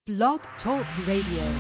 Blog Talk Radio.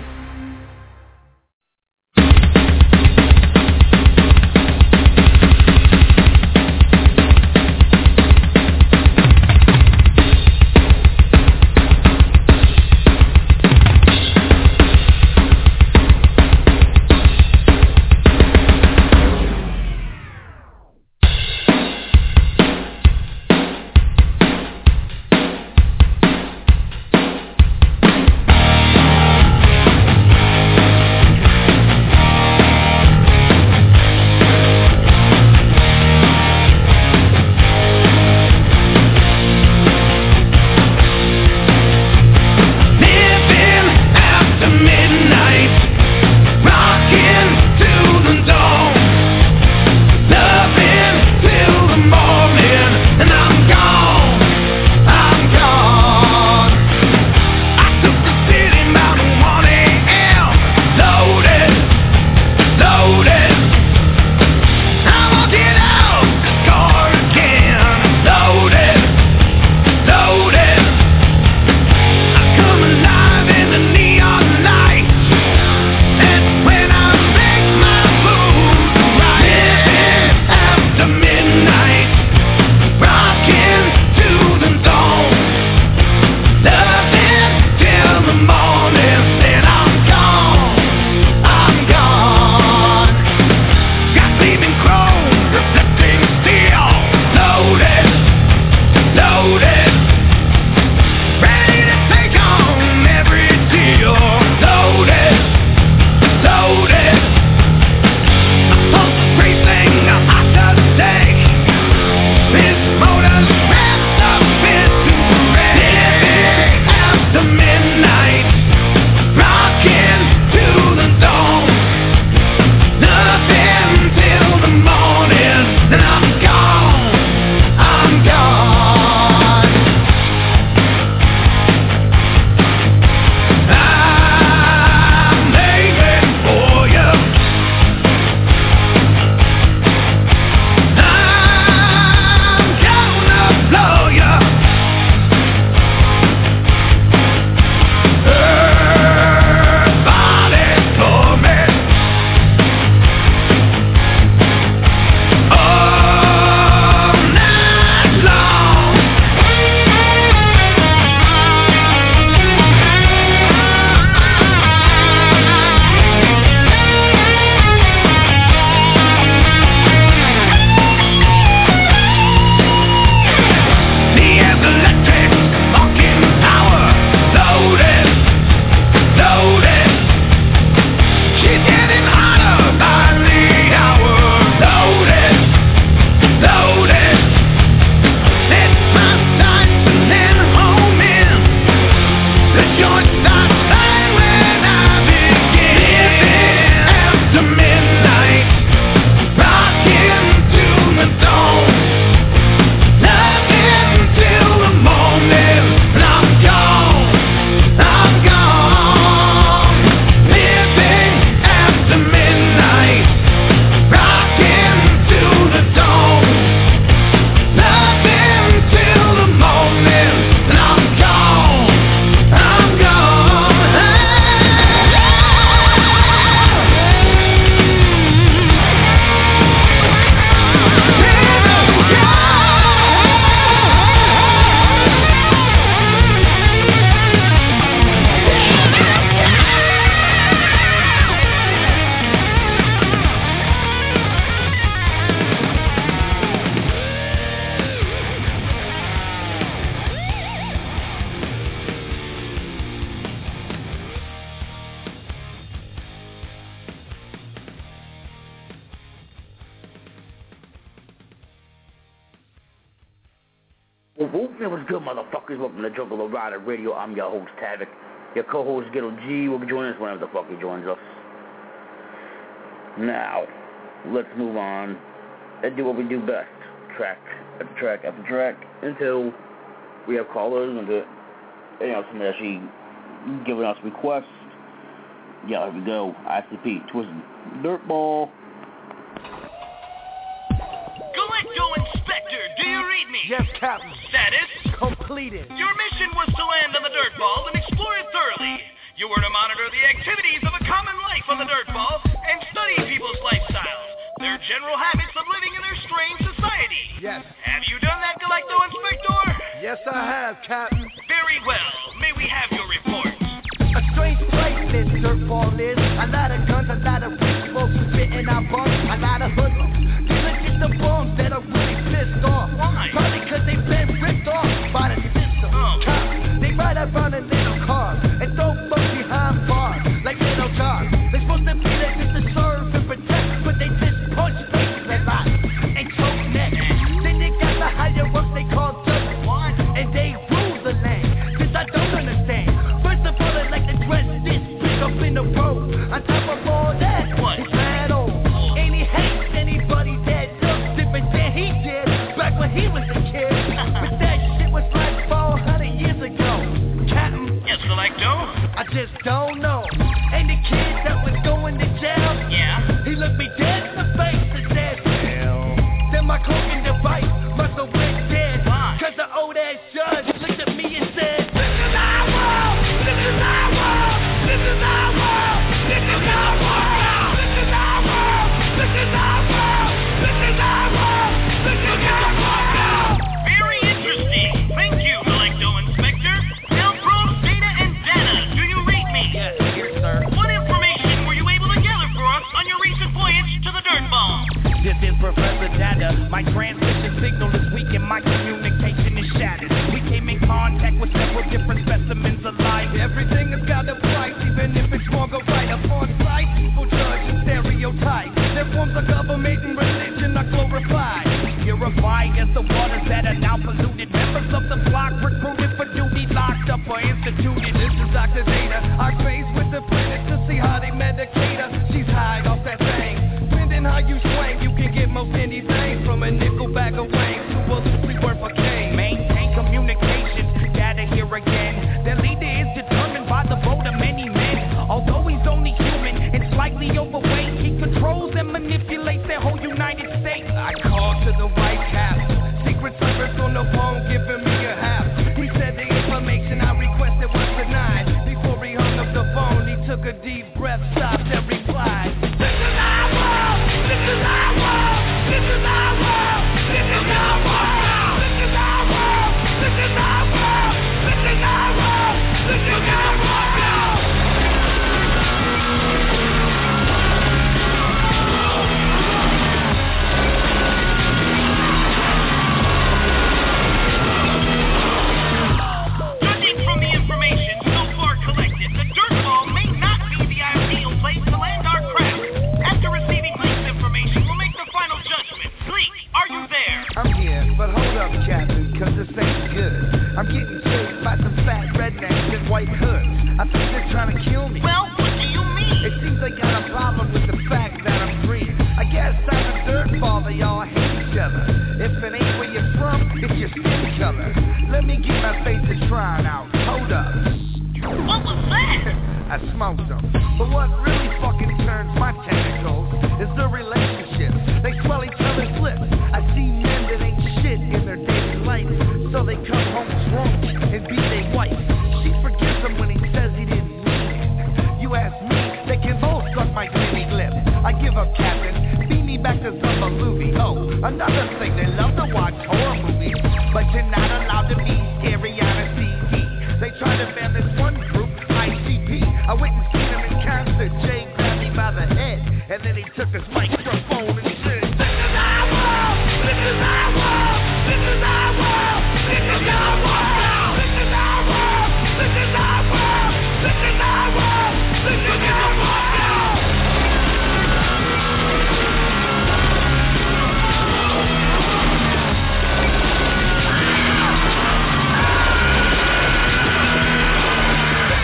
What's good, motherfuckers? Welcome to Juggalo Rider Radio. I'm your host, Tavik. Your co-host, Ghetto G, will be joining us whenever the fuck he joins us. Now, let's move on and do what we do best. Track after track after track until we have callers and somebody actually giving us requests. Yeah, here we go. ICP, Twisted Dirtball. Inspector, do you read me? Yes, Captain. Status? Completed. Your mission was to land on the dirt ball and explore it thoroughly. You were to monitor the activities of a common life on the Dirtball and study people's lifestyles, their general habits of living in their strange society. Yes. Have you done that, Galacto Inspector? Yes, I have, Captain. Very well. May we have your report? A strange place this Dirtball is. A lot of guns, a lot of rich folks who fit in our bums, a lot of hoodlums. These are just the bums that are really pissed off. Why? Probably because they've been ripped off by the system. Cops, they ride around in little cars and throw folks behind bars like little dogs. They're supposed to be there just to serve and protect, but they just punch faces a lot and choke necks. Then they got the higher ups they call judges, and they rule the land. This I don't understand. First of all, they like to dress this bitch up in the road. On top of all that, he's mad old. And he hates anybody that looks different than he did back when he was a kid. But that shit was like 400 years ago. Captain, Yes, Galacto? I just don't know. And the kid that was going to jail, Yeah? he looked me dead in the face and said, then my cloaking device must have went dead. Why? Cause the old ass judge looked at me and said, this is our world, this is our world, this is our world, this is our world, this is our world, this is our world, this is our world, this is our world. Very interesting. Thank you, Galacto Inspector. Now, Pros, Data, and Data, do you read me? Yes, here, sir. What information were you able to gather for us on your recent voyage to the Dirtball? This is Professor Data. My transmission signal is weak and my communication is shattered. We came in contact with several different specimens alike. Everything has got a price, even if it's wrong or right. Upon sight, people judge and stereotype. Their forms of government and religion are glorified. Purified as the waters that are now polluted. Members of the flock recruited for duty, locked up or instituted. This is Dr. Data. I graze with the planet to see how they medicate her. She's high off that thing. Depending how you swing, you can get most anything from a nickel bag of wings to a loosely worth a cane. Maintain communications, data here again. Their leader is determined by the vote of many men. Although he's only human and slightly overweight, he controls and manipulates their whole United States. I called to the White House. Secret Service on the phone giving me a half. He said the information I requested was denied. Before he hung up the phone, he took a deep breath, stopped and replied, this is our world, this is our world, this is our world, this is our world, this is our world, this is our world, this is our world, this is our world. Judging from the information so far collected, the Dirtball may not be the ideal place to land our craft. After receiving Gleek's information, we'll make the final judgment. Gleek, are you there? I'm here, but hold up, Captain, cause this ain't good. I'm getting chased by some fat rednecks in white hoods. I think they're trying to kill me. Well, what do you mean? It seems they got a problem with the fact that I'm free. I guess I'm a Dirtball, they all hate each other. If it ain't where you're from, it's your skin color. Let me get my face to try out. Hold up. What was that? I smoked them. But what really fucking turns my tentacles is the relationships. They swell each other's lips. I see men that ain't shit in their daily life, so they come home drunk and beat their wife. She forgives him when he says he didn't mean it. You ask me, they can both suck my guinea lips. I give up, Captain. Feed me back to Zumbaluvi. Oh, another thing, they love to watch horror movies, but you're not allowed to be scary on a CD. They try to ban this one group, ICP. I went and seen him in concert. Jay grabbed me by the head, and then he took his microphone and said, this is our world, this is our world, this is our world, this is our world, this is our world, this is our world, this is our world, this is our world.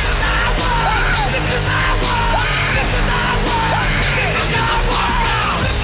This is our world.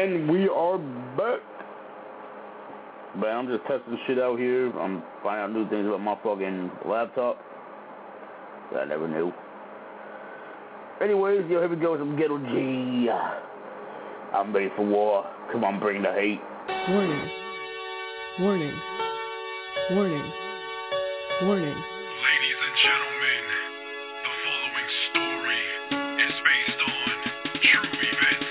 And we are back. But I'm just testing shit out here. I'm finding out new things about my fucking laptop that I never knew. Anyways, here we go with some Ghetto G. I'm ready for war. Come on, bring the hate. Warning. Warning. Warning. Warning. Ladies and gentlemen, the following story is based on true events.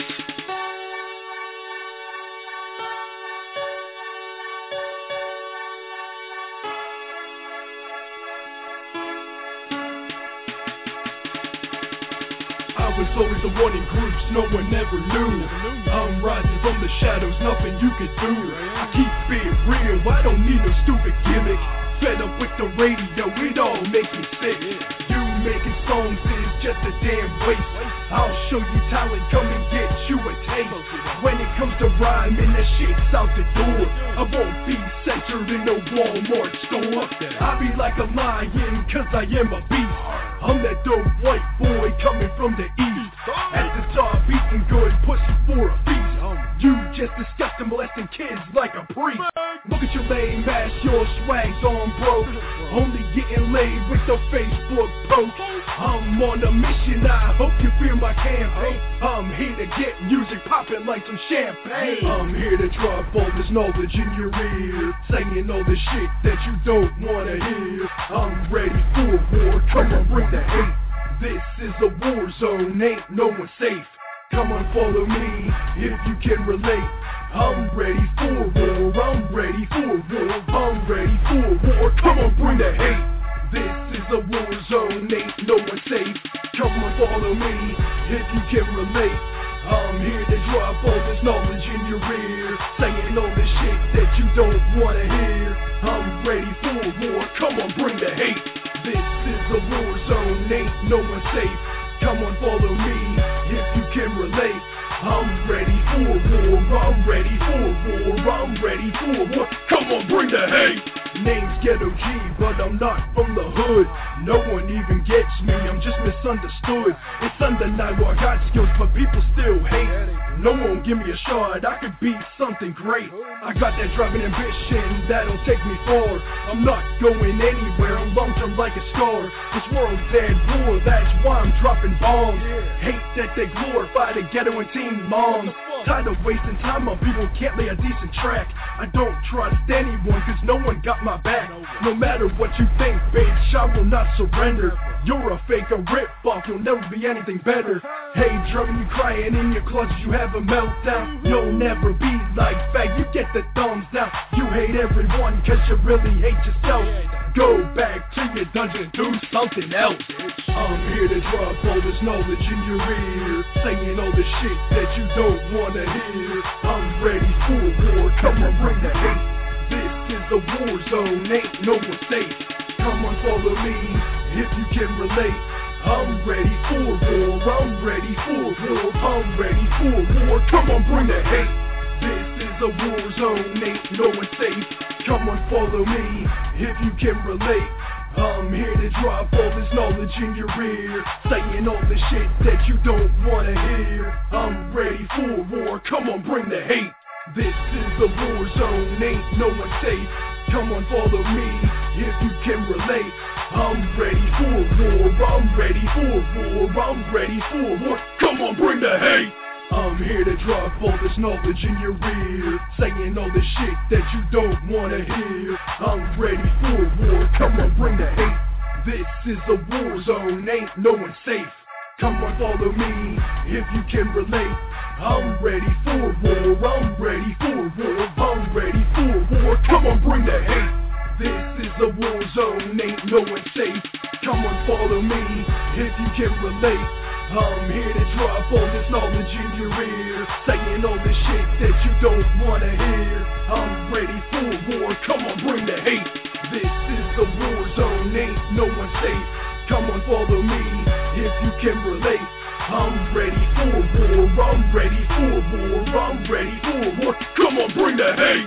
I was always the one in groups no one ever knew. I'm rising from the shadows, nothing you could do. I keep it real, I don't need no stupid gimmick. Fed up with the radio, it all makes me sick. You making songs is just a damn waste. I'll show you talent, come and get you a taste. When it comes to rhyming, that shit's out the door. I won't be censored in no Walmart store. I be like a lion, cause I am a beast. I'm that dope white boy coming from the east. At the top, eating good pussy for a feast. You just disgusting, molesting kids like a priest. Look at your lame ass, your swag's on broke. Only getting laid with the Facebook post. I'm on a mission, I hope you feel my campaign. I'm here to get music popping like some champagne. I'm here to drop all this knowledge in your ear, saying all the shit that you don't wanna hear. I'm ready for war, come on bring the hate. This is a war zone, ain't no one safe. Come on follow me, if you can relate. I'm ready for war, I'm ready for war, I'm ready for war. Come on bring the hate. This is a war zone, ain't no one safe. Come on follow me, if you can relate. I'm here to drop all this knowledge in your ear, saying all this shit that you don't wanna hear. I'm ready for war, come on bring the hate. This is a war zone, ain't no one safe. Come on follow me, if you can relate. I'm ready for war, I'm ready for war, I'm ready for war. Come on bring the hate. Name's Ghetto G, but I'm not from the hood. No one even gets me, I'm just misunderstood. It's undeniable I got skills, but people still hate. No one give me a shot, I could be something great. I got that driving ambition, that'll take me far. I'm not going anywhere, I'm long-term like a star. This world's dead war, that's why I'm dropping bombs. Hate that they glorify the ghetto and teen moms. Tired of wasting time on people who can't lay a decent track. I don't trust anyone, cause no one got my back. No matter what you think, bitch, I will not surrender. You're a fake, a rip-off, you'll never be anything better. Hey, drumming, you crying in your closet, you have a meltdown. You'll never be like fag, you get the thumbs down. You hate everyone, cause you really hate yourself. Go back to your dungeon, do something else. I'm here to drop all this knowledge in your ear, saying all the shit that you don't wanna hear. I'm ready for war, come on bring the hate. This is a war zone, ain't no one safe. Come on follow me, if you can relate. I'm ready for war, I'm ready for war, I'm ready for war. Come on bring the hate. This is a war zone, ain't no one safe. Come on follow me, if you can relate. I'm here to drop all this knowledge in your ear, saying all the shit that you don't wanna hear. I'm ready for war, come on bring the hate. This is a war zone, ain't no one safe. Come on follow me, if you can relate. I'm ready for war, I'm ready for war, I'm ready for war. Come on bring the hate. I'm here to drop all this knowledge in your ear, saying all the shit that you don't wanna hear. I'm ready for war, come on bring the hate. This is a war zone, ain't no one safe. Come on follow me, if you can relate. I'm ready for war, I'm ready for war, I'm ready for war. Come on bring the hate. This is a war zone, ain't no one safe. Come on follow me, if you can relate. I'm here to drop all this knowledge in your ear, saying all the shit that you don't wanna hear. I'm ready for war, come on bring the hate. This is a war zone, ain't no one safe. Come on follow me, if you can relate. I'm ready for war, I'm ready for war, I'm ready for war. Come on bring the hate.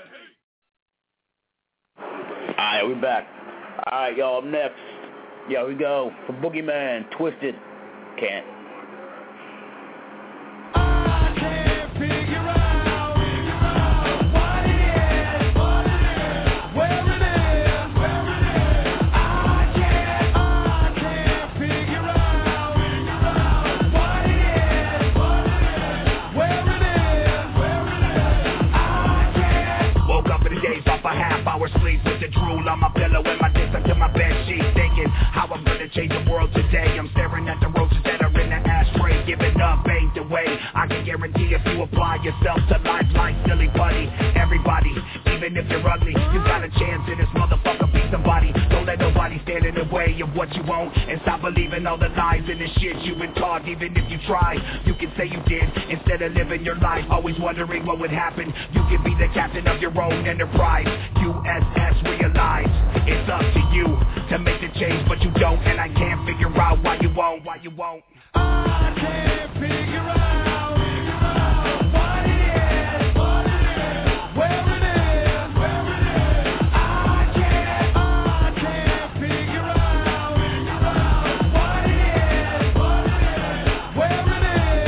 Alright, we back. Alright, y'all, up next. Here we go. For Boogeyman, Twisted. Can't. I can't figure out what it is, where it is. I can't figure out what it is, where it is. I can't. Woke up in the days off a half-hour sleep with the drool on my pillow and my dick stuck to my bed sheet, thinking how I'm gonna change the world today. I'm staring at the roaches that are in the ashtray. Giving up ain't the way. I can guarantee if you apply yourself to life like silly buddy, everybody, even if you're ugly, you got a chance in this motherfucker. Be somebody. Don't let nobody stand in the way of what you want, and stop believing all the lies and the shit you've been taught. Even if you try, you can say you did instead of living your life always wondering what would happen. You can be the captain of your own enterprise. USS realize it's up to you to make the change, but you don't, and I can't figure out why you won't. I can't figure out what it is, where it is. I can't figure out what it is, where it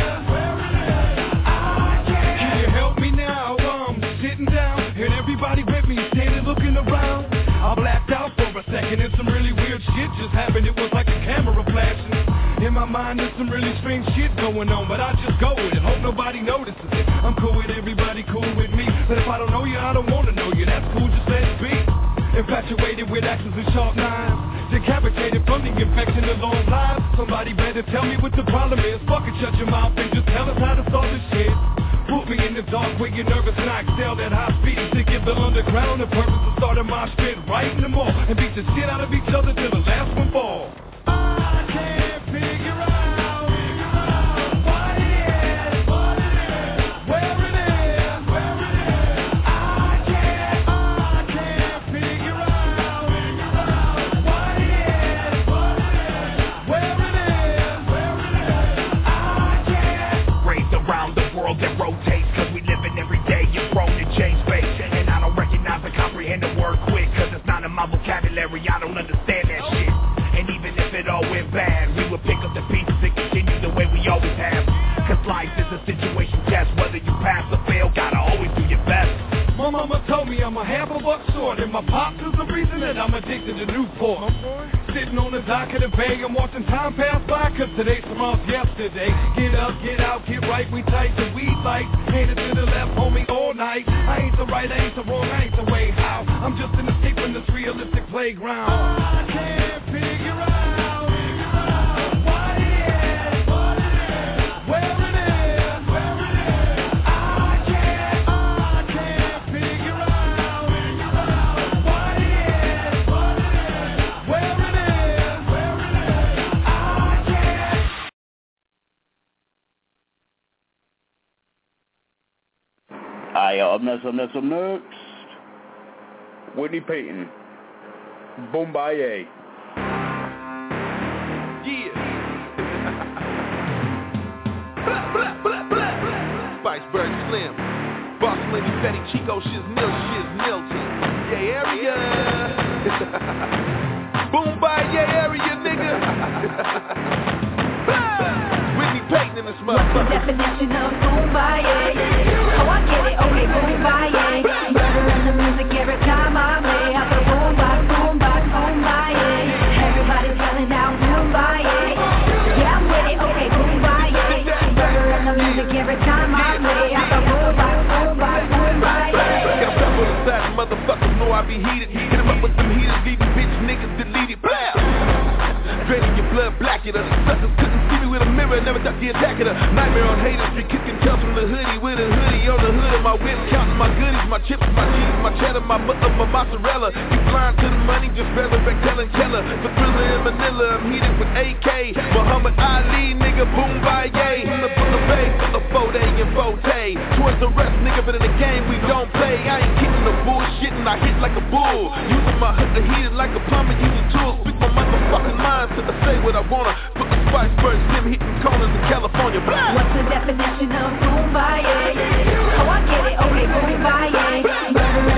is. I can't. Can you help me now? I'm sitting down and everybody with me standing looking around. I blacked out for a second and some really weird shit just happened. It was like a camera flashing. In my mind there's some really strange shit going on, but I just go with it, hope nobody notices it. I'm cool with everybody, cool with me, but if I don't know you, I don't wanna know you. That's cool, just let it be. Infatuated with axes and sharp knives, decapitated from the infection of long lives. Somebody better tell me what the problem is. Fuck it, shut your mouth and just tell us how to solve this shit. Put me in the dark where you're nervous and I excel at high speed to get the underground. The purpose of starting my spit right in the mall and beat the shit out of each other till the last one falls. I can't figure out what it is, where it is. I can't figure out what it is, where it is. I can't. Raised around the world that rotates, cause we living every day and prone to change space. And I don't recognize or comprehend the word quick, cause it's not in my vocabulary, I don't understand that shit. And even if it all went bad, we would pick up the pieces and continue the way we always have. Cause life is a situation test, whether you pass or fail, gotta always do your best. My mama told me I'm a half a buck short, and my pops is the reason that I'm addicted to Newport. Sitting on the dock of the bay, I'm watching time pass by, cause today's tomorrow's yesterday. Get up, get out, get right, we tight the weed light. Handed to the left, homie, all night. I ain't the right, I ain't the wrong, I ain't the way how. I'm just an escape from this realistic playground. I can't figure out what it is, where it is. I can't figure out what it is, where it is. I can't. Alright, y'all, up next. Whitney Payton. Boombaye. Yeah. Spiceberg Slim. Boss Lady Betty Chico, shiz Milton. Yeah, area. Boombaye area, nigga. Whitney Payton in this motherfucker. What's the definition of Boombaye? Oh, I get it, okay, Boombaye. Murdering the music every time I play. I go Boombaye. Everybody's yelling out Boombaye. Yeah, I'm with it, okay, Boombaye. Murdering the music every time I play. I go Boombaye. Got stuff on the side, motherfuckers know I be heated. Hit 'em up with them heaters, leave these bitch niggas deleted. Blah! Draining your blood, black it up. Suckers couldn't see me with a mirror, never duck the attack of the nightmare on haters. Street kicking tails from the hoodie with a hoodie on the hood of my whip, counting my goodies, my chips, my cheese, my cheddar, my butter, my mozzarella. You blind to the money, just resurrect Helen Keller. The thriller in Manila, I'm heated with AK. Muhammad Ali, nigga, Boombaye. From the Bay, from the 4-day and 4-day. Towards the rest, nigga, but in the game we don't play. I ain't kidding no bullshit and I hit like a bull. Using my hook to heat it like a plumber, using tools. Speak my motherfucking mind to say what I wanna. Put the Spiceberg Slim hitting corners in California. Blah! What's the definition of Boombaye? Oh, I get it, okay, Boombaye. Murdering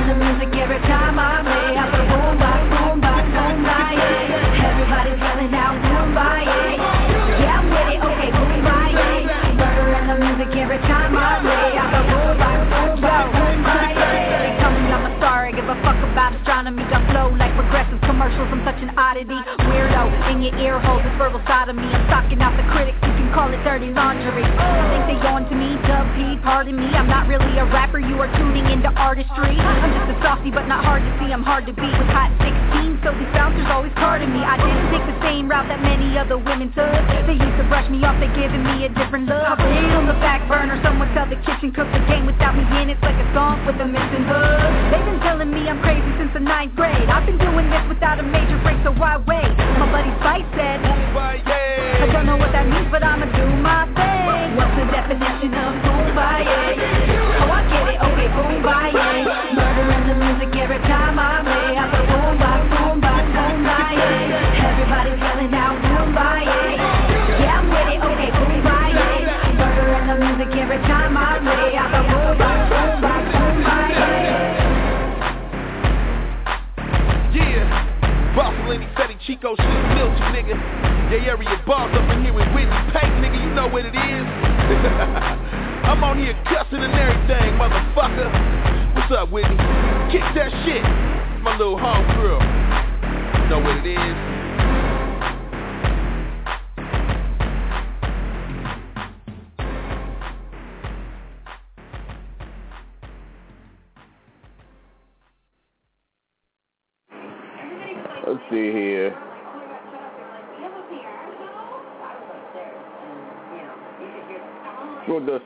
double side of me. I'm stocking out the critics, you can call it dirty laundry. I think they on to me, Dub P, pardon me. I'm not really a rapper, you are tuning into artistry. I'm just a softie, but not hard to see, I'm hard to beat. With hot 16, so these bouncers always carding me. I didn't take the same route that many other women took. They used to brush me off, they giving me a different look. I've been on the back burner, someone tell the kitchen cook the game without me in it. It's like a song with a missing hook. They've been telling me I'm crazy since the 9th grade. I've been doing this without a major break, so why wait? My buddy Spice said, I don't know what that means, but I'ma do my thing. What's the definition of boom-ba-yay? Oh, I get it, okay, boom-ba-yay. Murder in the music every time I play. I go boom-ba, boom-ba, boom-ba-yay. Everybody's yelling out boom-ba-yay. Yeah, I'm with it, okay, boom-ba-yay. Murder in the music every time I play. I go boom-ba, boom-ba, boom-ba-yay. Yeah, Rossalini, Fetty, Chico, shit, Milton, nigga. Yeah, area bars up in here with Whitney Payne, nigga, you know what it is. I'm on here cussing and everything, motherfucker. What's up, Whitney? Kick that shit. My little homegirl. You know what it is. Let's see here. What does?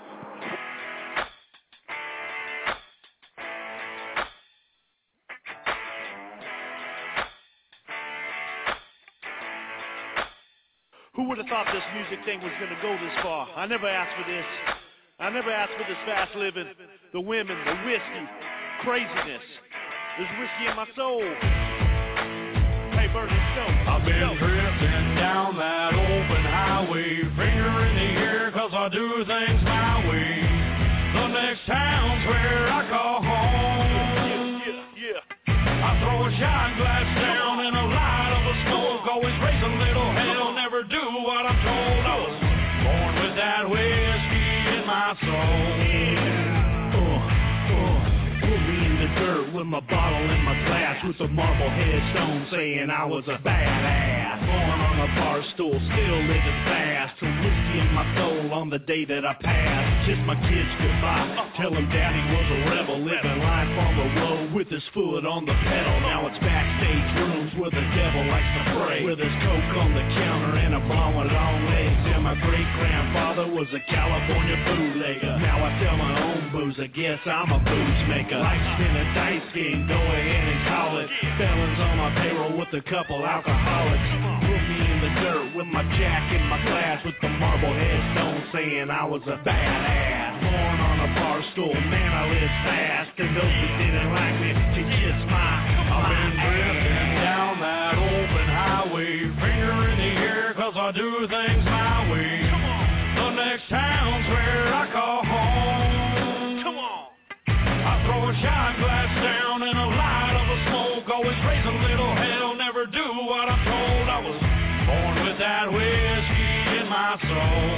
Who would have thought this music thing was going to go this far? I never asked for this. I never asked for this fast living, the women, the whiskey, craziness. There's whiskey in my soul. Hey, Bert, let's go. I've been drifting down that open highway, finger in the air, cause I do things my way. The next town's where I call home. Yeah. I throw a shot glass down in a light of a smoke, always raise a little hell, never do what I'm told. I was born with that whiskey in my soul. Put me in the dirt with my bottle and my glass, with a marble headstone saying I was a badass. Born on a bar stool, still living fast, with whiskey in my soul on the day that I passed. Kiss my kids goodbye, tell them daddy was a rebel, living life on the road with his foot on the pedal. Now it's backstage rooms where the devil likes to pray, with his coke on the counter and a blonde with long legs. And my great-grandfather was a California bootlegger. Now I sell my own booze, I guess I'm a booze maker. Like spin a dice game, go ahead and call it. Felons on my payroll with a couple alcoholics. Put me in the dirt with my jack in my glass, with the marble headstone saying I was a badass. Born on a bar stool, man, I live fast, and those who didn't like me can kiss my I've been drifting down that open highway, finger in the air, cause I do things my way. The next town's where I call home. Come on. I throw a shot glass down in a light of a smoke, always raise a little hell, never do what I'm told. I was born with that whiskey in my soul.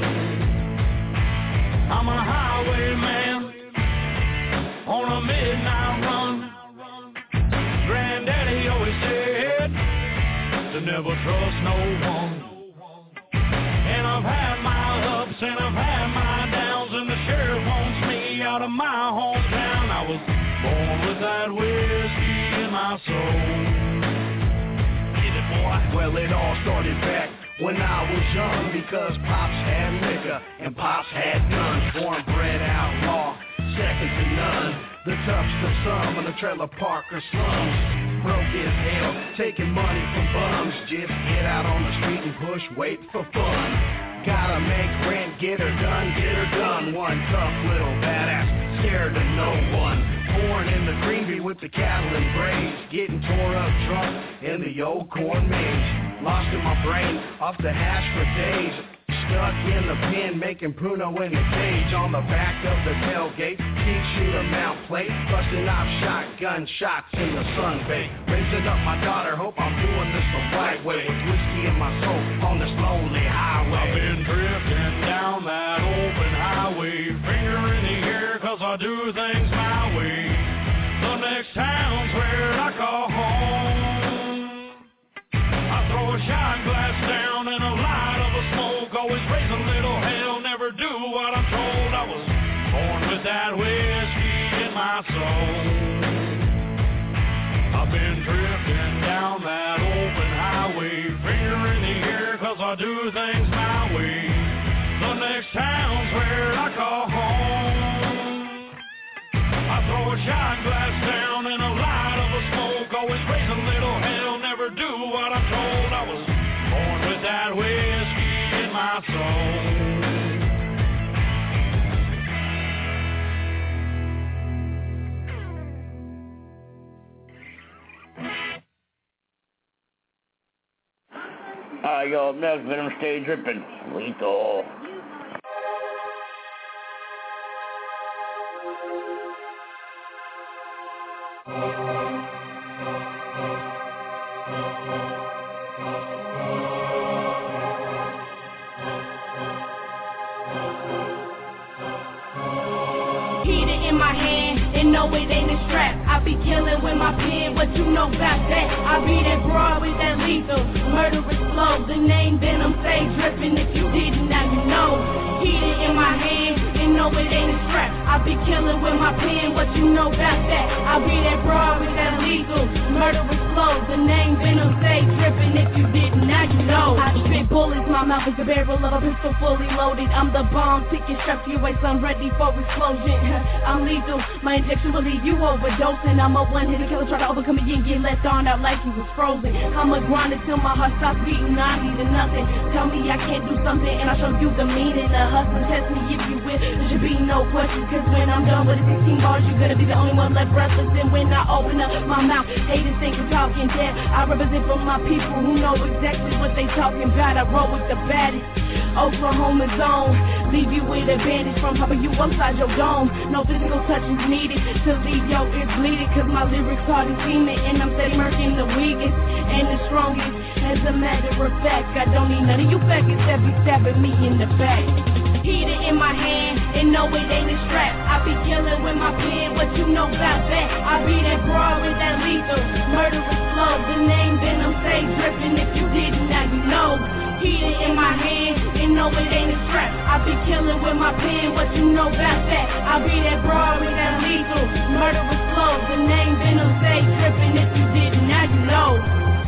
I'm a highwayman on a midnight run. Granddaddy always said to never trust no one. And I've had my ups and I've had my downs, and the sheriff wants me out of my hometown. I was born with that whiskey in my soul. Get it, boy. Well, it all started back when I was young, because Pops had liquor and Pops had guns. Born bred outlaw, second to none. The toughest of some in the trailer park or slums. Broke as hell, taking money from bums. Just get out on the street and push weight for fun. Gotta make rent, get her done. One tough little badass, scared of no one. Born in the Greenville with the cattle and braves, getting tore up drunk in the old corn maze. Lost in my brain, off the hash for days. Stuck in the pen, making Pruno in the cage. On the back of the tailgate, deep shooter mount plate, busting off shotgun shots in the sunbake. Raising up my daughter, hope I'm doing this the right way, with whiskey in my soul on this lonely highway. I've been drifting down that open highway, finger in the air, cause I do things my way. The next town's where I call home. I throw a shot glass down in a I've been drifting down that open highway, finger in the air 'cause I do things my way. The next town's where I call home. I throw a shot glass down in a light of a smoke, always raise a little hell, never do what I'm told. I was born with that whiskey in my soul. Yo, up next, Venom Stay Drippin', Lethal. Heater in my hand, and no it ain't a strap. I be killing with my pen, what you know about that? I be that broad with that lethal, murderous flow. The name Venom Stay Drippin', if you didn't, now you know. Heater in my hand, and no it ain't a strap. I be killing with my pen, what you know about that? I be that broad with that lethal, murderous flow. The name Venom Stay Drippin', if you didn't, now you know. I spit bullets, my mouth is a barrel of a pistol fully loaded. I'm the bomb, ticket strapped to your waist, I'm ready for explosion. I'm lethal, my injection will leave you overdosing. I'm a one-hitter killer, try to overcome me and get left on out like he was frozen. I'm a grinder till my heart stops beating, I need nothing. Tell me I can't do something and I'll show you the meaning. The hustle, test me if you will, there should be no question. Cause when I'm done with the 16 bars, you're gonna be the only one left breathless. And when I open up my mouth, haters think I'm talking dead. I represent for my people who know exactly what they talking about. I roll with the baddest, Oklahoma zone. Leave you with a bandage from popping you upside your dome. No physical touch is needed to leave your ears bleeding. Cause my lyrics are decimate and I'm steady murking the weakest and the strongest. As a matter of fact, I don't need none of you faggots that be stabbing me in the back. Heater in my hand, and no it ain't a strap. I be killing with my pen, what you know about that? I be that broad with that lethal, murderous flow. The name Venom Stay Drippin', if you didn't, now you know. Heater in my hand, and no it ain't a strap. I be killing with my pen, what you know about that? I be that broad with that lethal, murderous flow. The name Venom Stay Drippin', if you didn't, now you know.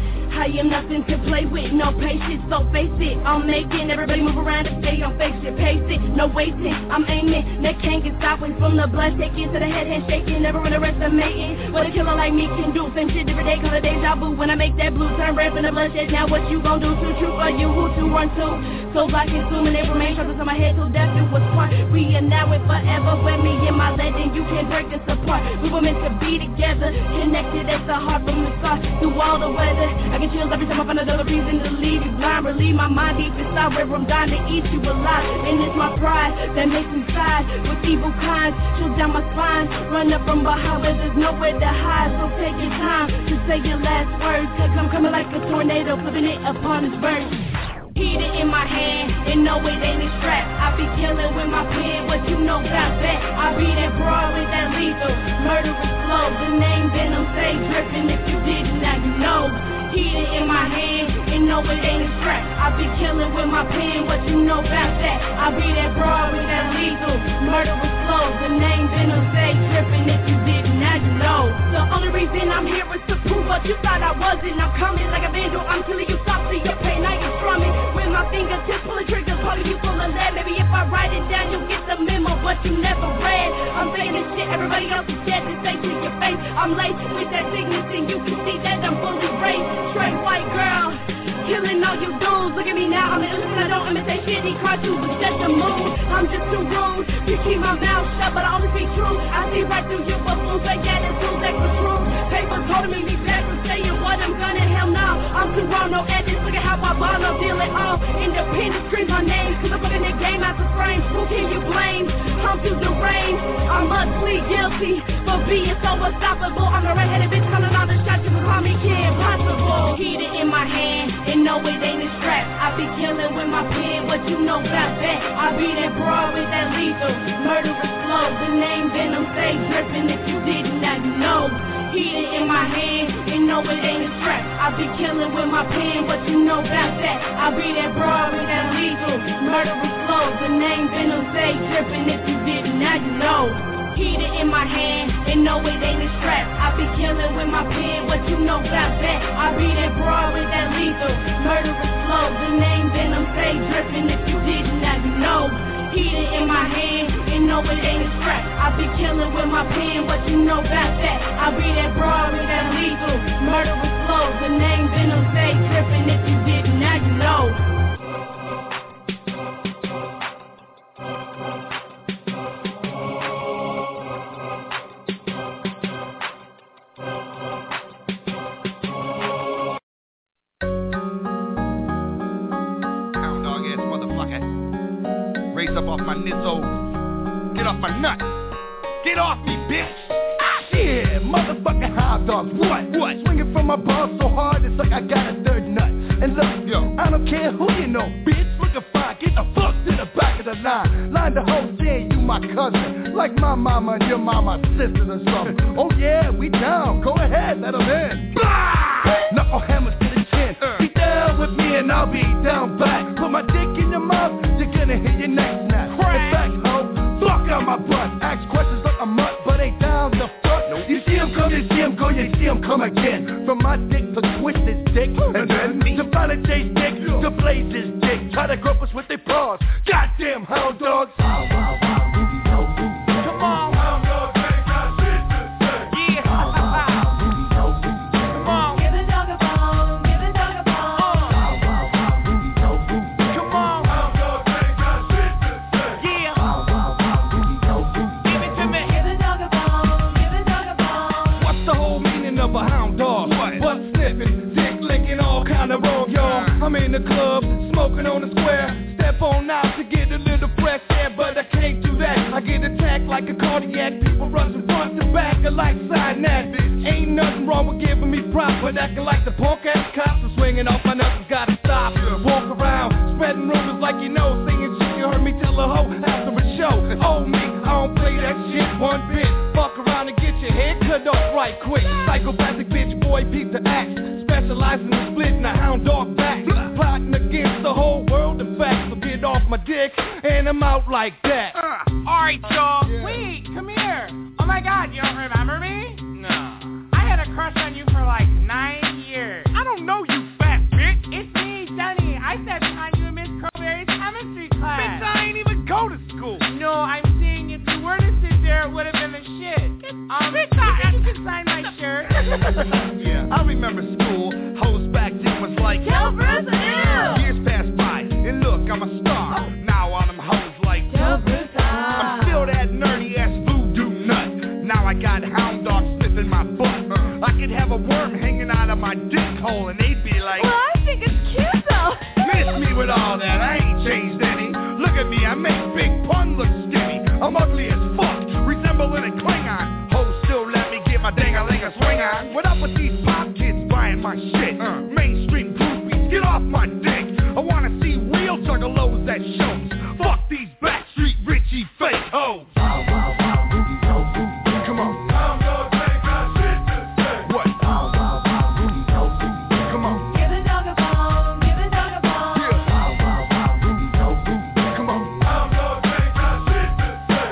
I am nothing to play with, no patience, so face it. I'm making everybody move around and stay on fake shit, pace it, no wasting. I'm aiming, they can't get stopped when from the blood taking to the head shaking, never underestimating what a killer like me can do. Same shit every day, call it deja vu. When I make that blue turn red from the bloodshed, now what you gon' do? Too true for you, who to run to? So like consuming it remains troubles on my head till death do what's part. We are now and forever with me and my legend. You can't break us apart. We were meant to be together, connected at the heart from the start through all the weather. I get chills every time I find another reason to leave you blind. Relieve my mind deep inside where I'm dying to eat you alive. And it's my pride that makes me side with evil kinds. Chills down my spine, run up from behind where there's nowhere to hide. So take your time to say your last words, cause I'm coming like a tornado, flipping it upon his verse. Heater in my hand, and no it ain't a strap. I be killing with my pen, what you know about that? I be that broad with that lethal, murderous flow. The name Venom Stay Drippin', if you didn't, now you know. Heater in my hand, and no it ain't a strap. I be killing with my pen, what you know about that? I be that broad with that lethal, murderous flow. The name Venom Stay Drippin', if you didn't, now you know. The only reason I'm here is to prove what you thought I wasn't. I'm coming like a vandal, I'm killing you, stop to your pain, now you're strumming. With my fingertips pulling triggers, holding you full of lead. Maybe if I write it down, you'll get the memo, but you never read. I'm saying this shit, everybody else is dead to say to your face. I'm laced with that sickness, and you can see that I'm fully raised. Straight white girl, killing all you dudes. Look at me now, I'm an innocent, I don't imitate shit. These cartoons was just a mood. I'm just too rude to keep my mouth shut, but I only speak true. I see right through you buffoons, fake attitudes, that was true. Papers holding me back from saying what I'm gonna. Hell no, I'm too wrong, no edits. Look at how I ball, no deal at all. Independent, scream my name, cause I'm putting the game out the frame. Who can you blame? I'm too deranged. I must plead guilty for being so unstoppable. I'm a red-headed bitch calling all the shots. You can call me Kid Possible. Heater in my hand, and no it ain't a strap. I be killing with my pen, what you know about that? I be that broad with that lethal, murderous flow. The name Venom Stay Drippin', if you didn't, now you know. Heater in my hand, and no it ain't a strap. I be killing with my pen, what you know about that? I be that broad with that lethal, murderous flow. The name Venom Stay Drippin', if you didn't, now you know. Heater in my hand, and no it ain't a strap. I be killing with my pen, what you know about that? I be that broad with that lethal, murderous flow. The name Venom stay dripping, if you didn't, now you know. Heater in my hand, and no it ain't a strap. I be killing with my pen, what you know about that? I be that broad with that lethal, murderous flow. The name Venom stay dripping, if you didn't, now you know. Raise up off my nizzo. Get off my nut. Get off me, bitch. Ah, shit, motherfucking hound dogs. What? Swinging from my balls so hard it's like I got a third nut. And look, yo, I don't care who you know, bitch. Looking fine, get the fuck to the back of the line. Line the whole saying you my cousin, like my mama and your mama's sisters or something. Oh yeah, we down. Go ahead, let them in. Knuckle hammers to the chin. Be down with me and I'll be down back. Put my dick in your mouth, you're gonna hit your neck snap. In fact, ho, fuck out my butt. Ask questions like a mutt, but ain't down the front. Nope. You see him come, you see him go, you see him come again. From my dick to twist his dick, and then to find a chase dick, to blaze his dick. Try to grope us with their paws. Goddamn hound dogs. Come on. Hound dogs ain't got shit to say. Yeah. Come on. Give the dog a bone, give the dog a bone. Come on. Hound dogs ain't got shit to say. Yeah. Give it to me. Give the dog a bone, give the dog a bone. What's the whole meaning of a hound dog? What? Butt sniffing, dick licking, all kind of wrong, y'all. I'm in the club, smoking on the square. Step on out to get a little fresh air, but I can't do that. I get attacked like a cardiac. People rushing front to back, like Sinat. Ain't nothing wrong with giving me props, but acting like the punk ass cops are swinging off my nuts. Gotta stop. Walk around, spreading rumors like you know, singing shit you heard me tell a hoe after a show. Oh me, I don't play that shit one bit. Fuck around and get your head cut off right quick. Psychopathic bitch boy, peep the act. Specializing in splitting a hound dog back. Plotting against the whole world, in fact. So get off my dick, and I'm out like that. Alright, y'all. Yeah. Wait, come here. Oh my god, you don't remember me? No. I had a crush on you for like 9 years. I don't know you, fat bitch. It's me, Dunny. I sat behind you in Miss Crowberry's chemistry class. Bitch, I ain't even go to school. No, I'm saying if you were to sit there, it would have been the shit. Bitch, you can sign my shirt. Yeah, I remember school. Hoes back then was like, Tell Bruce, ew. Years passed by, and look, I'm a star. Oh. Now all them hoes like, Tell Bruce, I'm still that nerdy ass voodoo nut. Now I got hound dogs sniffing my butt. I could have a worm hanging out of my dick hole, and they'd be like, well, I think it's cute though. Miss me with all that, I ain't changed any. Look at me, I make Big Pun look skinny. I'm ugly as fuck, resembling a Klingon. Hoes still let me get my dang-a-ling-a swing on. What up with these pop kids buying my shit? Mainstream groupies, get off my dick. I wanna see real juggalos at shows. Fuck these backstreet Richie fake hoes. Come on. Hound dogs ain't got shit to say. What? Come on. Give the dog a bone, give the dog a bone. Come on. Hound dogs ain't got shit to say.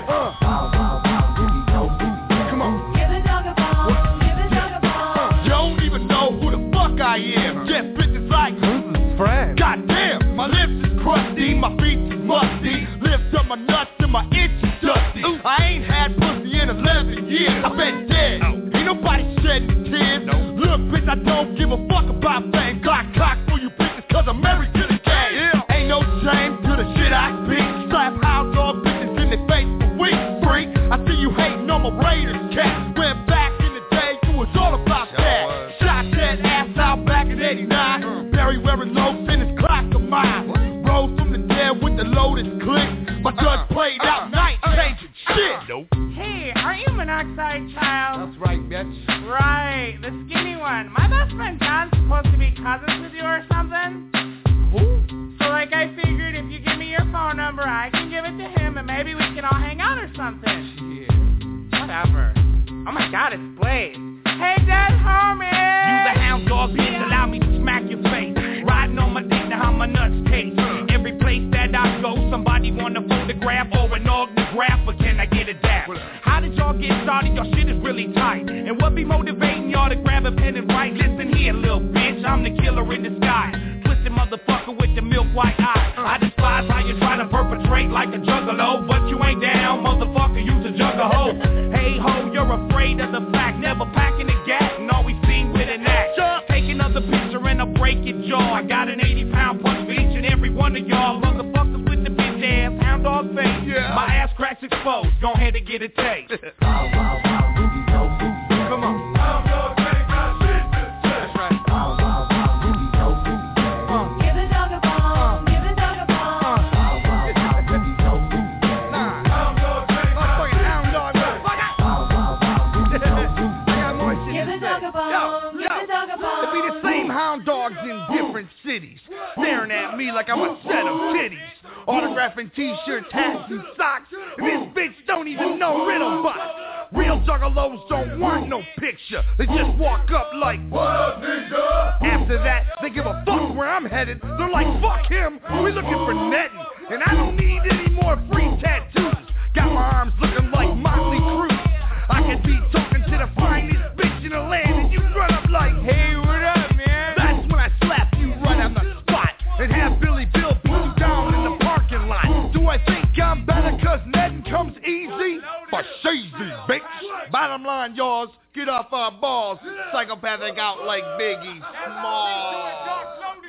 Come on. Give the dog a bone, give the dog a bone. You don't even know who the fuck I am. Just bitches like friend. Goddamn, my lips is crusty, my feet is musty. Lift up my nuts and my itch is dusty. I ain't had pussy in 11 years. I've been dead. Ain't nobody shedding tears. Look, bitch, I don't give a fuck about fame. Glock cock for you bitches, cause I'm married to the game. Ain't no shame to the shit I speak. Slap hound dog bitches in their face for weeks, freak. I see you hating on my Raiders cat. When back in the day, you was all about that. Shot that ass out back in 89. Barry wearing loafs in his clock of mine. Rose from the dead with the loaded clip. My judge played out night, changing shit. Nope. Hey, aren't you Monoxide Child? That's right, bitch. Right, the skinny one. My best friend John's supposed to be cousins with you or something. Who? So like I figured if you give me your phone number, I can give it to him and maybe we can all hang out or something. Shit. Whatever. Oh my god, it's Blaze. Hey, dead homie! You the hound dog, bitch, allow me to smack your face. Riding on my dick to how my nuts taste. Every place that I go, somebody want a photograph or an autograph, but can I get a dap? How did y'all y'all get started, y'all shit is really tight. And what be motivating y'all to grab a pen and write? Listen here, little bitch, I'm the killer in disguise. Twisted motherfucker with the milk white eyes. I despise how you try to perpetrate like a juggalo, but you ain't down, motherfucker, you's a juggerho. Hey ho, you're afraid of the fact, never packing a gat and always seen with an axe. Take another picture and I'll break your jaw. I got an 80-pound punch for each and every one of y'all motherfuckers with the bitch ass hound dog face. Yeah. My ass cracks exposed, go ahead and get a taste. Come on. Dogs in different cities, staring at me like I'm a set of titties. Autographing t-shirts, hats, and socks. And this bitch don't even know riddle box. Real juggalos don't want no picture. They just walk up like, what up, nigga? After that, they give a fuck where I'm headed. They're like, fuck him, we looking for netting. And I don't need any more free tattoos. Got my arms looking like Motley Crue. I could be talking to the finest bitch in the land, and you run up like, hey, what up, man? That's when I slap you right on the spot and have Billy Bill beat you down in the parking lot. Do I think I'm better cause netting comes easy? Fashizi, bitch. Bottom line, y'all, get off our balls. Psychopathic out like Biggie Small.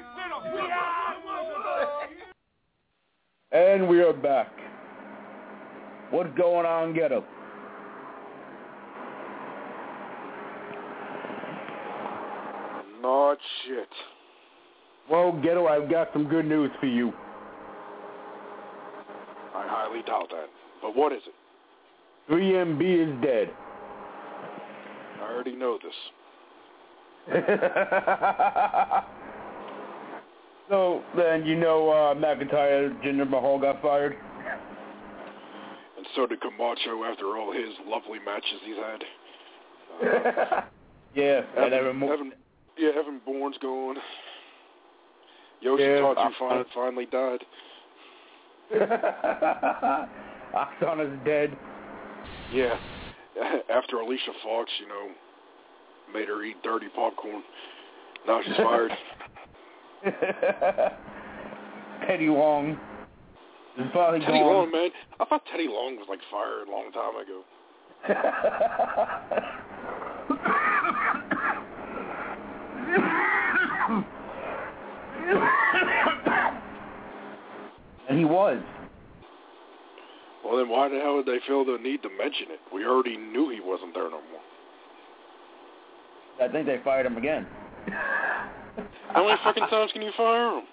And we are back. What's going on, Ghetto? Not shit. Well, Ghetto, I've got some good news for you. I highly doubt that. But what is it? 3MB is dead. I already know this. So, then you know McIntyre, Jinder Mahal got fired? And so did Camacho after all his lovely matches he's had. Yeah, and Evan Bourne's gone. Yoshitatsu finally died. Oksana's dead. Yeah. After Alicia Fox, made her eat dirty popcorn. Now she's fired. Teddy Long is finally gone. Teddy Long, man. I thought Teddy Long was fired a long time ago. And he was. Well, then why the hell did they feel the need to mention it? We already knew he wasn't there no more. I think they fired him again. How many fucking times can you fire him?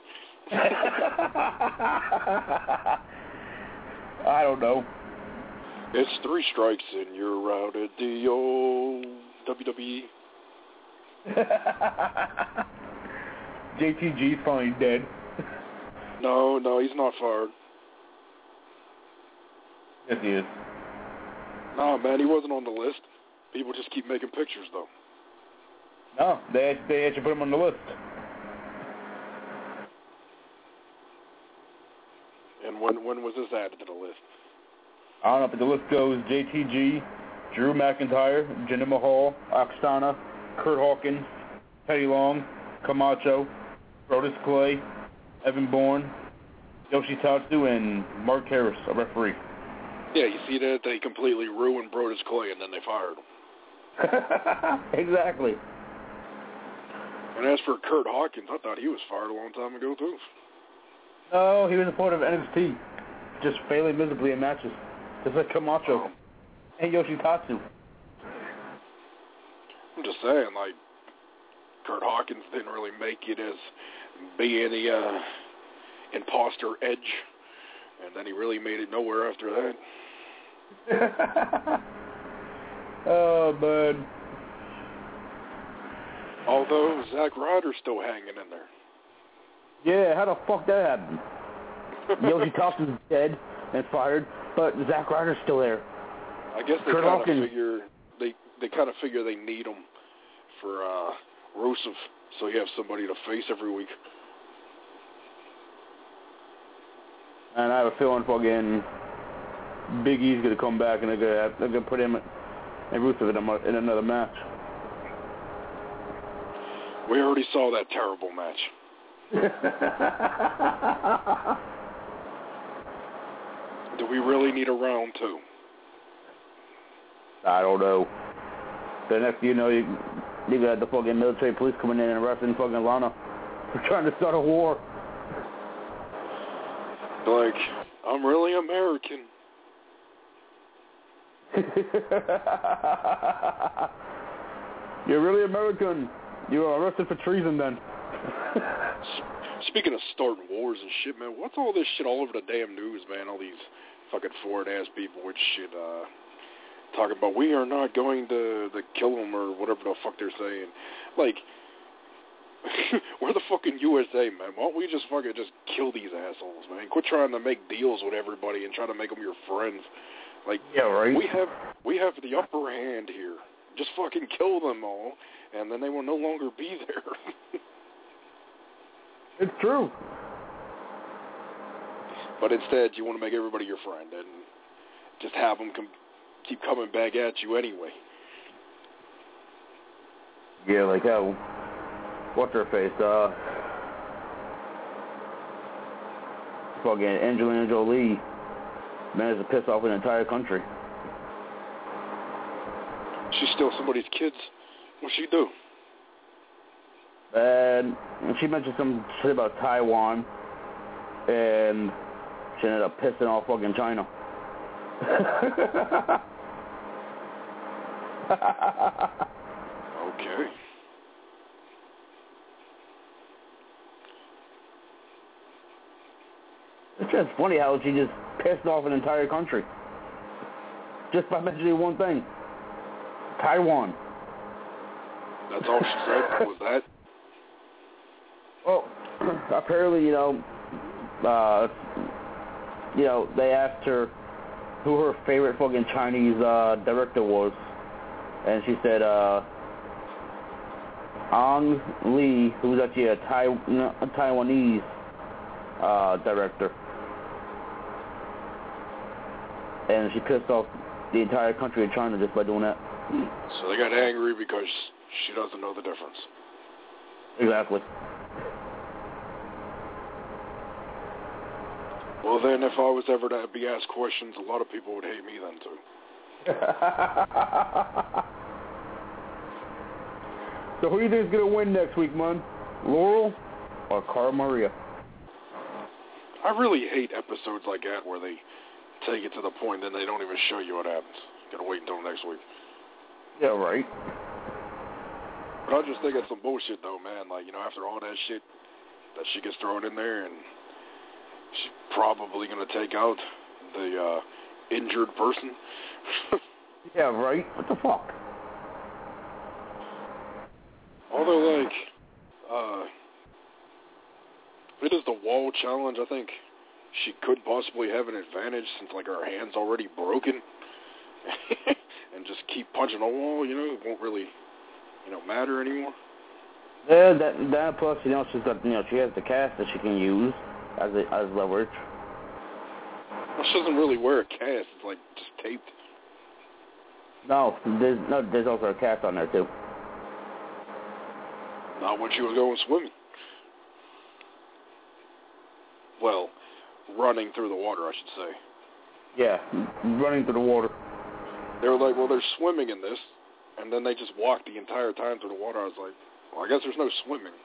I don't know. It's 3 strikes and you're out at the old WWE. JTG's finally dead. No, he's not fired. Yes, he is. No, man, he wasn't on the list. People just keep making pictures, though. No, they actually put him on the list. And when was this added to the list? I don't know, but the list goes JTG, Drew McIntyre, Jinder Mahal, Oksana, Kurt Hawkins, Teddy Long, Camacho, Brodus Clay, Evan Bourne, Yoshitatsu, and Mark Harris, a referee. Yeah, you see that? They completely ruined Brodus Clay, and then they fired him. Exactly. And as for Kurt Hawkins, I thought he was fired a long time ago, too. No, he was a part of NXT, just failing miserably in matches, just like Camacho and Yoshitatsu. I'm just saying, Kurt Hawkins didn't really make it as being the imposter edge, and then he really made it nowhere after that. Oh, man. Although Zack Ryder's still hanging in there. Yeah, how the fuck that happened? Yoshitatsu's dead and fired, but Zack Ryder's still there. I guess they kind of figure they kind of figure they need him for Rusev, so you have somebody to face every week. And I have a feeling fucking Big E's going to come back and they're going to put him and Rusev in another match. We already saw that terrible match. Do we really need a round 2? I don't know. The next thing you know, you got the fucking military police coming in and arresting fucking Lana for trying to start a war. Like, I'm really American. You're really American. You are arrested for treason then. Speaking of starting wars and shit, man, what's all this shit all over the damn news, man? All these fucking foreign-ass people with shit, talking about we are not going to kill them or whatever the fuck they're saying. Like, we're the fucking USA, man. Why don't we just fucking just kill these assholes, man? Quit trying to make deals with everybody and try to make them your friends. Like, yeah, right. We have the upper hand here. Just fucking kill them all, and then they will no longer be there. It's true. But instead, you want to make everybody your friend and just have them keep coming back at you anyway. Yeah, like how, what's her face, fucking Angelina Jolie managed to piss off an entire country. She steals somebody's kids. What'd she do? And she mentioned some shit about Taiwan, and she ended up pissing off fucking China. Okay. It's just funny how she just pissed off an entire country just by mentioning one thing. Taiwan. That's all she said was that? Well, apparently, they asked her who her favorite fucking Chinese director was, and she said Ang Lee, who's actually a Taiwanese director, and she pissed off the entire country of China just by doing that. So they got angry because she doesn't know the difference. Exactly. Well, then, if I was ever to be asked questions, a lot of people would hate me then, too. So who do you think is going to win next week, man? Laurel or Cara Maria? I really hate episodes like that where they take it to the point and then they don't even show you what happens. You got to wait until next week. Yeah, right. But I just think it's some bullshit, though, man. Like, after all that shit that she gets thrown in there, and she's probably going to take out the injured person. Yeah, right. What the fuck? Although, like, it is the wall challenge. I think she could possibly have an advantage since, like, her hand's already broken. And just keep punching the wall, it won't really, matter anymore. Yeah, that plus, she's got, she has the cast that she can use as leverage. Well, she doesn't really wear a cast. It's like just taped. No, there's also a cast on there too. Not when she was going swimming. Well, running through the water, I should say. Yeah, running through the water. They were like, well, they're swimming in this, and then they just walked the entire time through the water. I was like, well, I guess there's no swimming.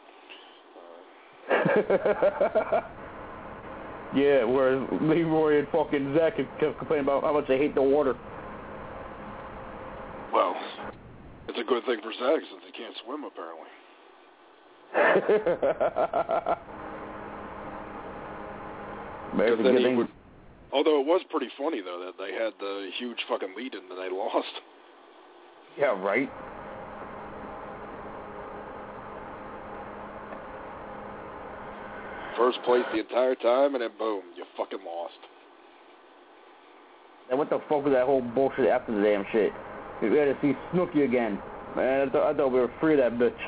Yeah, whereas Leroy and fucking Zach kept complaining about how much they hate the water. Well, it's a good thing for Zach since he can't swim, apparently. Although it was pretty funny, though, that they had the huge fucking lead-in and they lost. Yeah, right. First place the entire time, and then boom, you fucking lost. And what the fuck was that whole bullshit after the damn shit? We had to see Snooki again. Man, I thought we were free of that bitch.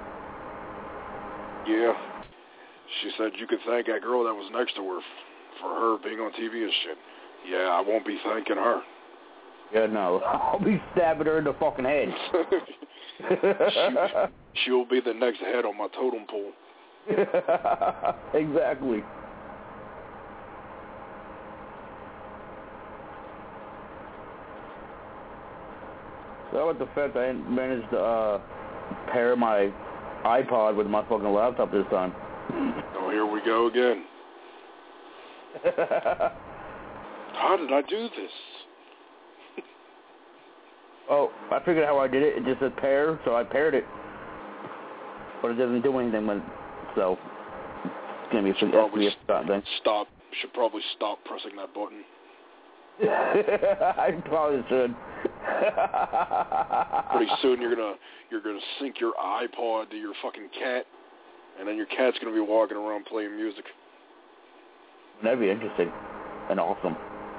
Yeah. She said you could thank that girl that was next to her for her being on TV and shit. Yeah, I won't be thanking her. Yeah, no. I'll be stabbing her in the fucking head. She'll be the next head on my totem pole. Exactly. So how about the fact I managed to pair my iPod with my fucking laptop this time? Oh, here we go again. How did I do this? Oh, I figured out how I did it. It just said pair, so I paired it. But it doesn't do anything when, so it's going to be a thing. Should probably stop pressing that button. I probably should. Pretty soon you're gonna sync your iPod to your fucking cat, and then your cat's gonna be walking around playing music. That'd be interesting and awesome.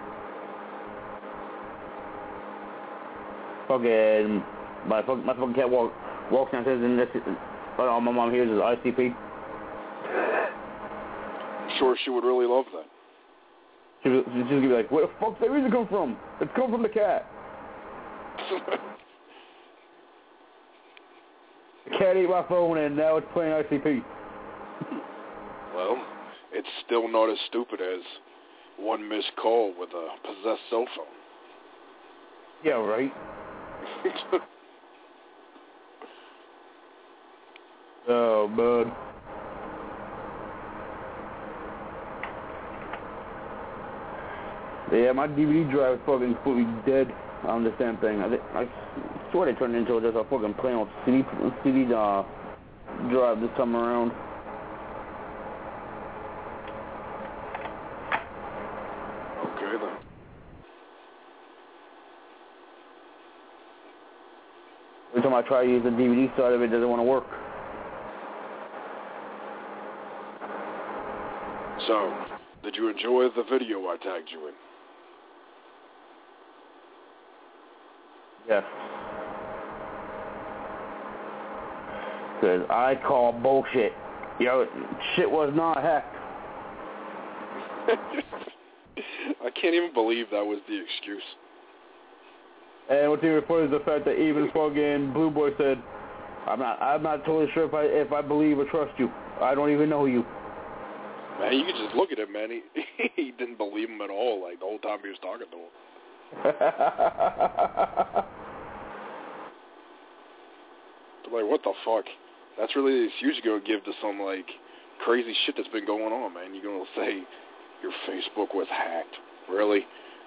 Fucking my fucking cat walks downstairs and all my mom hears is ICP. I'm sure she would really love that. She's just gonna be like, where the fuck's that music come from? It's come from the cat. The cat ate my phone and now it's playing ICP. Well, it's still not as stupid as one missed call with a possessed cell phone. Yeah, right. Oh, man. Yeah, my DVD drive is fucking completely dead on this damn thing. I swear they turned it into just a fucking plain old CD drive this time around. Okay, then. Every time I try to use the DVD side of it, doesn't want to work. So, did you enjoy the video I tagged you in? Yes. Because I call bullshit. Yo, shit was not hacked. I can't even believe that was the excuse. And what's even funny is the fact that even fucking Blue Boy said, I'm not totally sure if I believe or trust you. I don't even know you. Man, you could just look at him, man. He didn't believe him at all, like, the whole time he was talking to him. Like, what the fuck? That's really the excuse you're going to give to some, like, crazy shit that's been going on, man. You're going to say your Facebook was hacked. Really?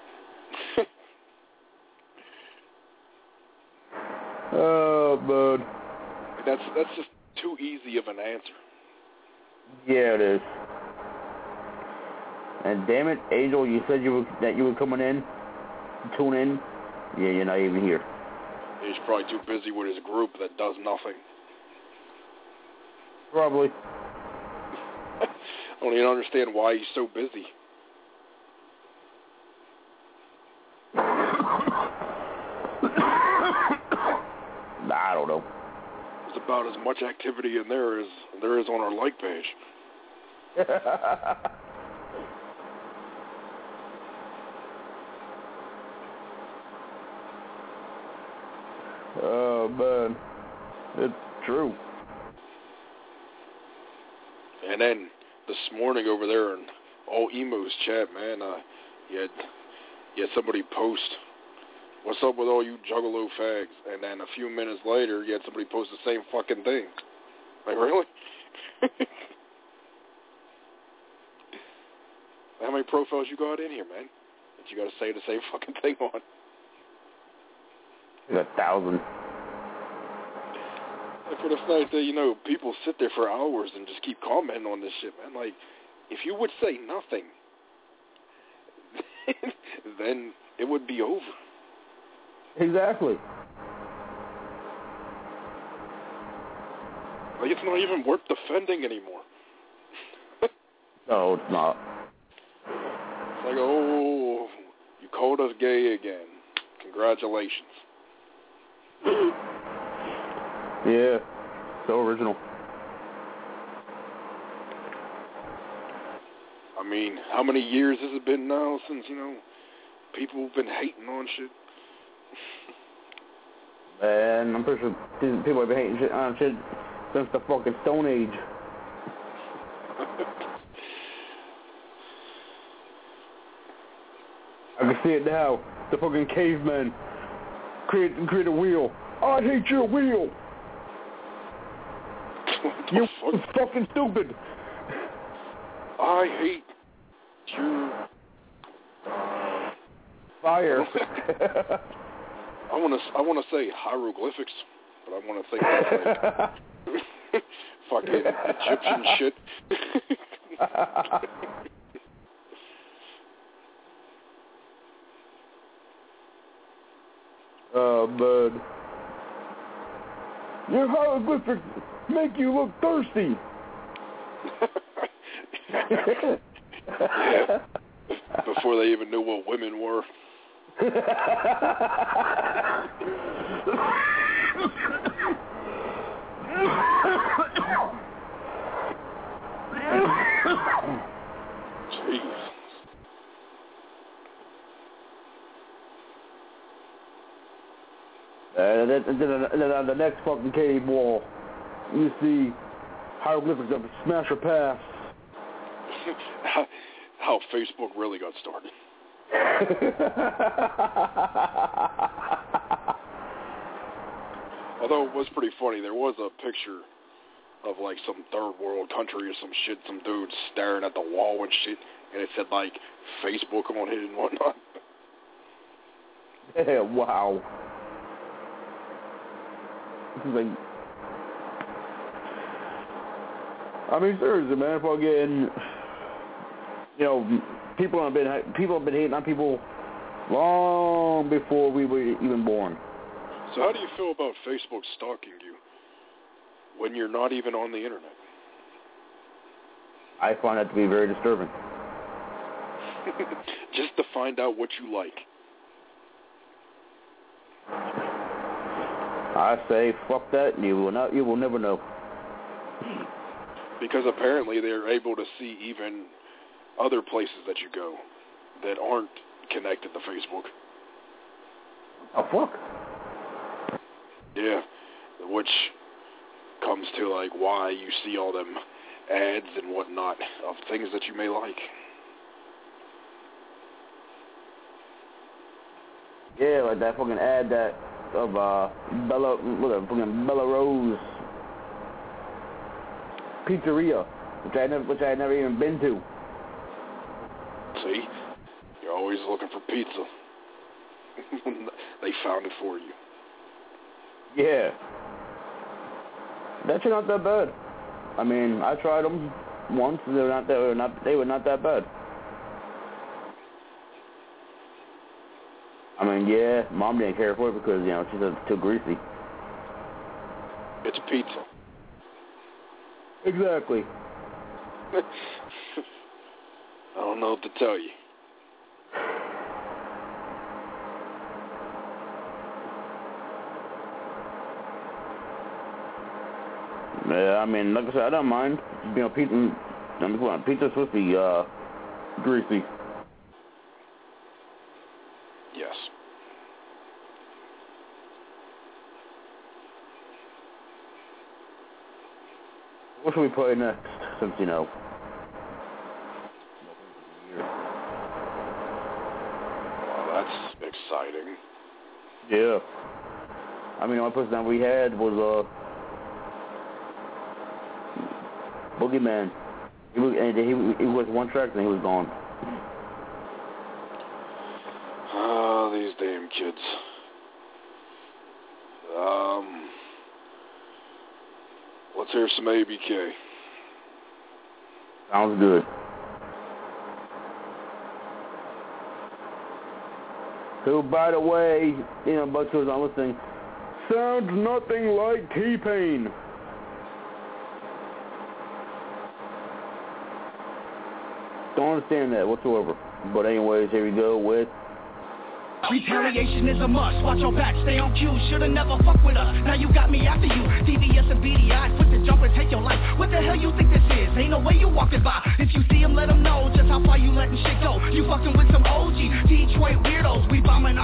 Oh, man. That's just too easy of an answer. Yeah, it is. And damn it, Angel, you said that you were coming in to tune in. Yeah, you're not even here. He's probably too busy with his group that does nothing. Probably. I don't even understand why he's so busy. I don't know. There's about as much activity in there as there is on our like page. Oh, man. It's true. And then this morning over there in All Emo's chat, man, you had somebody post, "What's up with all you juggalo fags?" And then a few minutes later, you had somebody post the same fucking thing. Like, really? How many profiles you got in here, man, that you got to say the same fucking thing on? 1,000. And for the fact that, people sit there for hours and just keep commenting on this shit, man. Like, if you would say nothing, then it would be over. Exactly. Like, it's not even worth defending anymore. No, it's not. It's like, oh, you called us gay again. Congratulations. Yeah, so original. I mean, how many years has it been now since, people who've been hating on shit. And I'm pretty sure these people have been hating shit on shit since the fucking Stone Age. I can see it now. The fucking cavemen create a wheel. I hate your wheel. You fucking stupid. I hate your fire. I want to say hieroglyphics, but I want to think like fucking Egyptian shit. Oh, bud. Your hieroglyphics make you look thirsty. Yeah. Before they even knew what women were. Jeez. On the next fucking cave wall, you see hieroglyphics of Smash or Pass. How Facebook really got started. Although it was pretty funny, there was a picture of like some third world country or some shit, some dude staring at the wall and shit, and it said like Facebook on it and whatnot. Yeah, wow. This is like, I mean, seriously, man, fucking, you know, people have been hating on people long before we were even born. So how do you feel about Facebook stalking you when you're not even on the internet? I find that to be very disturbing. Just to find out what you like. I say, fuck that, and you will never know. Because apparently they're able to see even other places that you go that aren't connected to Facebook. Oh, fuck. Yeah, which comes to, like, why you see all them ads and whatnot of things that you may like. Yeah, like that fucking ad of Bella Rose Pizzeria, which I had never even been to. See? You're always looking for pizza. They found it for you. Yeah. That's not that bad. I mean, I tried them once, and they were not that bad. I mean, yeah, Mom didn't care for it because, you know, she said it's too greasy. It's pizza. Exactly. I don't know what to tell you. Yeah, I mean, like I said, I don't mind. You know, pizza's supposed to be greasy. Yes. What should we play next, since, you know? Well, that's exciting. Yeah. I mean, the only person that we had was, Boogeyman. He was one track and he was gone. Oh, these damn kids. Let's hear some ABK. Sounds good. Who, by the way, you know, but who's not listening, sounds nothing like T-Pain. Don't understand that whatsoever. But anyways, here we go with retaliation is a must. Watch your back, stay on cue. Shoulda never fuck with us. Now you got me after you. DVS and BDI, put the jump and take your life. What the hell you think this is? Ain't no way you walking by. If you see him, let him know just how far you letting shit go. You fucking with some OG Detroit weirdo.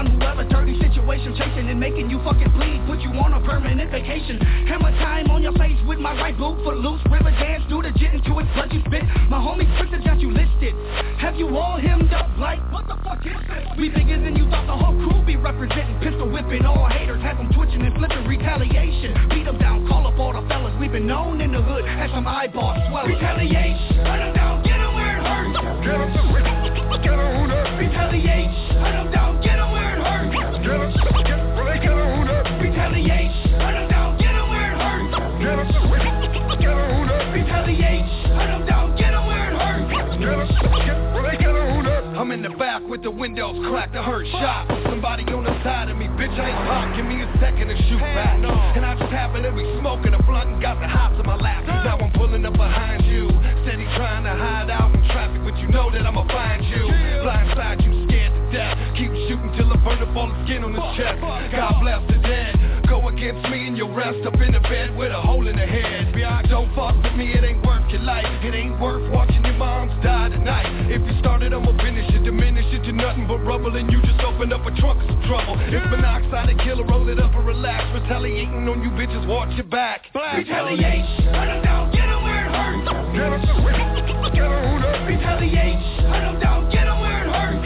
on whoever dirty situation chasing and making you fucking bleed. Put you on a permanent vacation. Hammer time on your face with my right boot for loose. River dance, do the jit into it, blood you spit. My homie Twitter got you listed. Have you all hemmed up like, what the fuck is this? We bigger than you thought the whole crew be representing. Pistol whipping all haters, have them twitching and flipping retaliation. Beat them down, call up all the fellas. We've been known in the hood as some eyeball swellers. Retaliation, run them down, get them where it hurts. Get them, get on up. Retaliation, run them down, get them where it hurts. Get them, get on up. Retaliation, run them down, get them where it hurts. Get them, get on up. Retaliation, run them down, get them where it hurts. Get them, get on up. I'm in the back with the windows cracked, I heard shots. Somebody on the side of me, bitch, I ain't hot. Give me a second to shoot back. And I just happen to be smoking a blunt and got the hops in my lap. Now I'm pulling up behind you, steady trying to hide out in traffic, but you know that I'ma find you. Blindside you, scared to death. Keep shooting till I burn up all the skin on his chest. God bless the dead. Go against me and you'll rest up in the bed with a hole in the head. Don't fuck with me, it ain't worth your life. It ain't worth watching your moms die tonight. If you started, I'ma finish it. Diminish it to nothing but rubble, and you just opened up a trunk of some trouble. If monoxide and killer, roll it up and relax. Retaliating on you bitches, watch your back. Retaliation, run them down, get them where it hurts. Get them, get on up. Retaliation, run them down, get them where it hurts.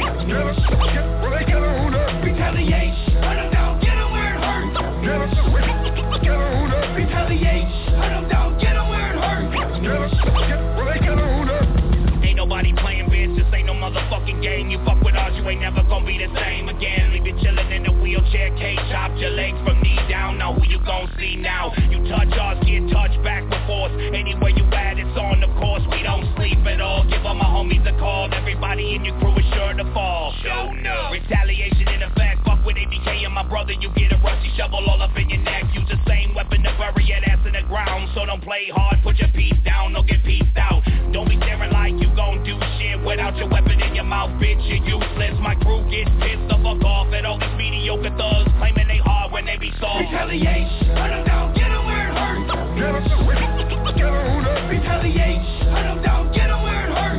Get on up. Retaliation, run them down, get them where it hurts. Get on up. Retaliation, run them down, get them where it hurts. Get on up. Ain't nobody playing, bitch, this ain't no motherfucking game. You fuck with us, you ain't never gonna be the same again. Leave you chillin' in the wheelchair cage, chop your legs from knee down. Now who you gon' see now? You touch us, get touched back with force. Anywhere you at, it's on the course. We don't sleep at all. Give all my homies a call. Everybody in your crew is sure to fall. Show no retaliation in effect. Fuck with ABK and my brother, you get a rusty shovel all up in your neck. Use the same weapon to bury your ass in the ground. So don't play hard, put your piece down, don't get pieced out. Don't be staring like you gon' do shit without your weapon in your mouth, bitch. You're useless. My crew gets pissed the fuck off at all these mediocre thugs claiming they hard when they be soft. Retaliation, run them down, get them where it hurts. Get on up. Retaliation, run them down, get them where it hurts.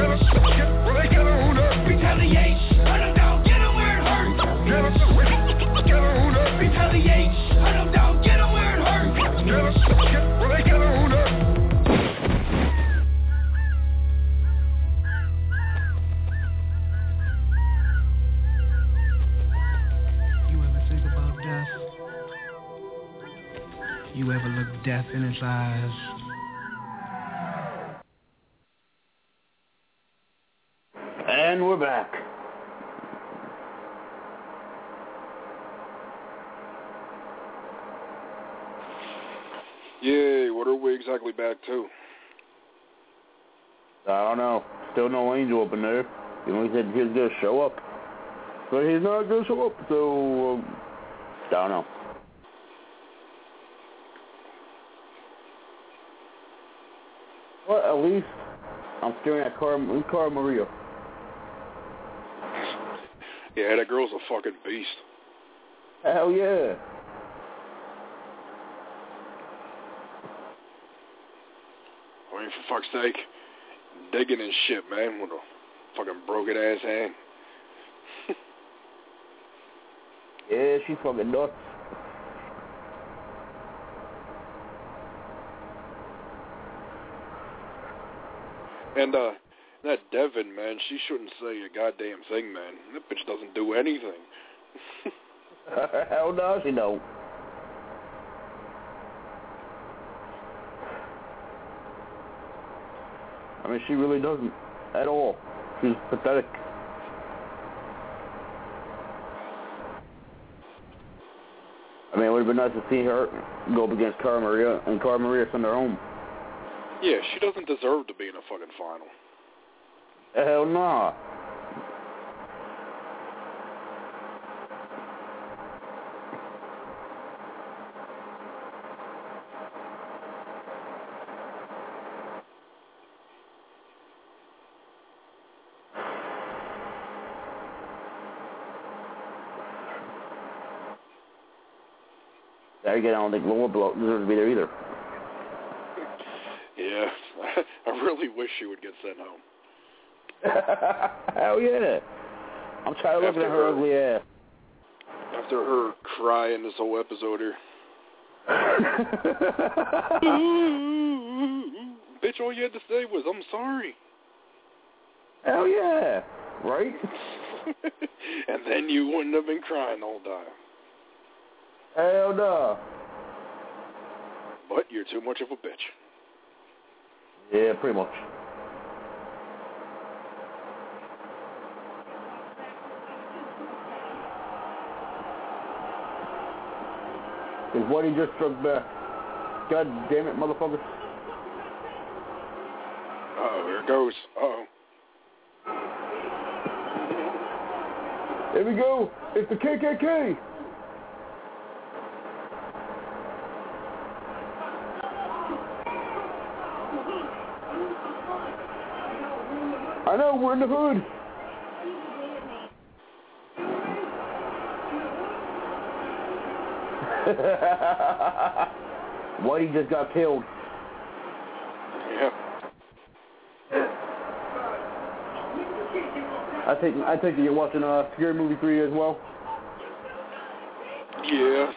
Get on up. Retaliation, run them down, get them where it hurts. Get on up. Retaliation, run them down, get them where it hurts. Get on up. You ever look death in its eyes? And we're back. Yay, what are we exactly back to? I don't know. Still no Angel up in there. You know, he said he was going to show up. But he's not going to show up, so I don't know. Well, at least I'm staring at Cara Maria. Yeah, that girl's a fucking beast. Hell yeah. I mean, for fuck's sake, digging and shit, man, with a fucking broken ass hand. Yeah, she's fucking nuts. And that Devin, man, she shouldn't say a goddamn thing, man. That bitch doesn't do anything. Hell no, she don't. I mean, she really doesn't at all. She's pathetic. I mean, it would have been nice to see her go up against Cara Maria, and Cara Maria send her home. Yeah, she doesn't deserve to be in a fucking final. Hell nah. Again, I don't think Lola Blow deserves to be there either. Yeah, I really wish she would get sent home. Hell yeah. I'm tired of looking at her ugly ass. After her crying this whole episode here. Bitch, all you had to say was, I'm sorry. Hell yeah. Right? And then you wouldn't have been crying all the time. Hell no. But you're too much of a bitch. Yeah, pretty much. Is what he just struck back. God damn it, motherfucker. Uh-oh, here it goes. Uh-oh. Here we go. It's the KKK. I know, we're in the hood. Whitey just got killed. Yeah. I take that you're watching Scary Movie 3 as well. Yeah.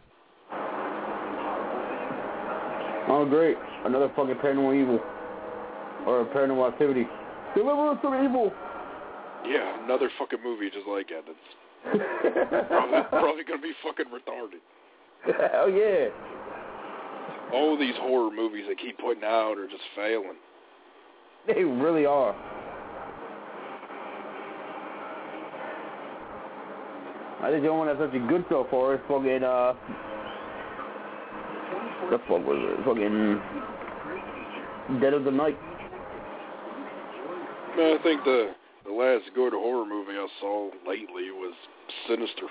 Oh great, another fucking Paranormal Evil. Or Paranormal Activity. Deliver us from evil! Yeah, another fucking movie just like that. It's probably gonna be fucking retarded. Hell yeah. All these horror movies they keep putting out are just failing. They really are. I think the only one that's actually good so far is fucking, what the fuck was it? Fucking Dead of the Night. Man, I think the last good horror movie I saw lately was Sinister.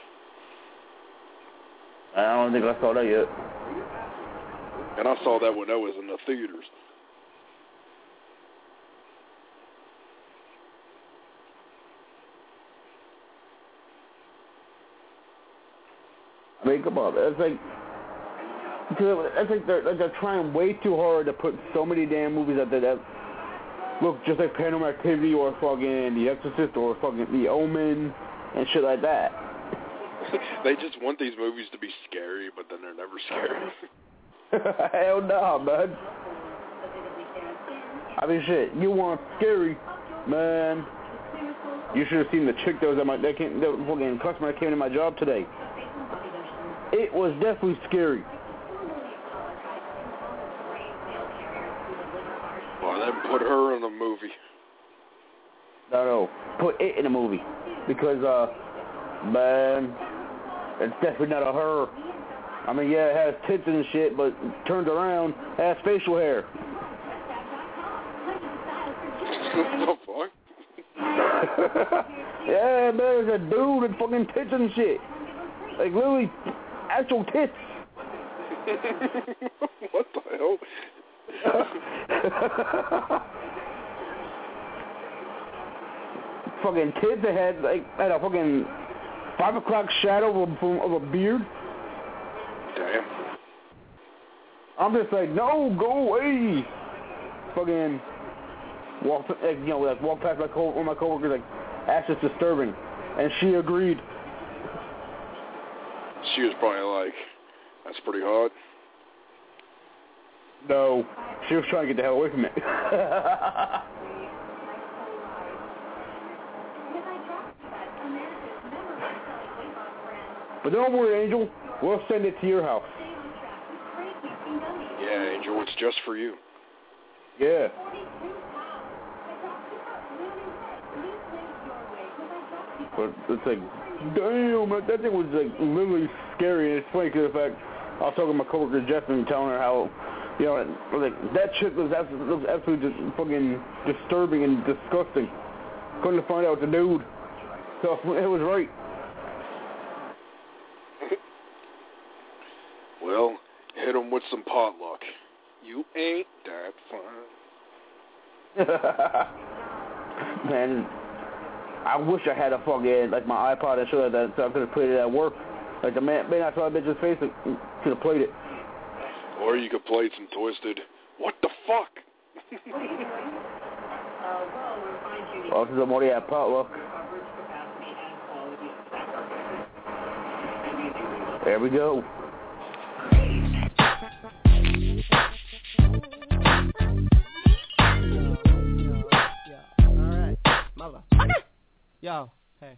I don't think I saw that yet. And I saw that when I was in the theaters. I mean, come on, it's like they're trying way too hard to put so many damn movies out there that look just like Paranormal Activity or fucking The Exorcist or fucking The Omen and shit like that. They just want these movies to be scary, but then they're never scary. Hell no, man. I mean, shit, you want scary, man. You should have seen the chick that was at the fucking customer that came to my job today. It was definitely scary. Well, then put her in a movie. No, put it in a movie. Because, man, it's definitely not a her. I mean, yeah, it has tits and shit, but turns around, has facial hair. What the fuck? Yeah, man, there's a dude with fucking tits and shit. Like, literally, actual tits. What the hell? Fucking tits that had a fucking 5 o'clock shadow of a beard. Damn. I'm just like, no, go away. Fucking walk past one of my coworkers like, that's just disturbing, and she agreed. She was probably like, that's pretty hot. No, she was trying to get the hell away from it. But don't worry, Angel. We'll send it to your house. Yeah, Angel, it's just for you. Yeah. But it's like, damn, that thing was like literally scary. And it's funny because the fact I was talking to my coworker Jeff and telling her how, you know, like that shit was absolutely just fucking disturbing and disgusting. Couldn't find out the dude. So it was right. Well, hit him with some potluck. You ain't that fine. Man, I wish I had a fucking, like, my iPod and shit like that, so I could have played it at work. Like, the man I saw that bitch's face, could have played it. Or you could play some Twisted. What the fuck? Well, since I'm already at potluck. There we go. Alright, motherfucker. Yo, hey.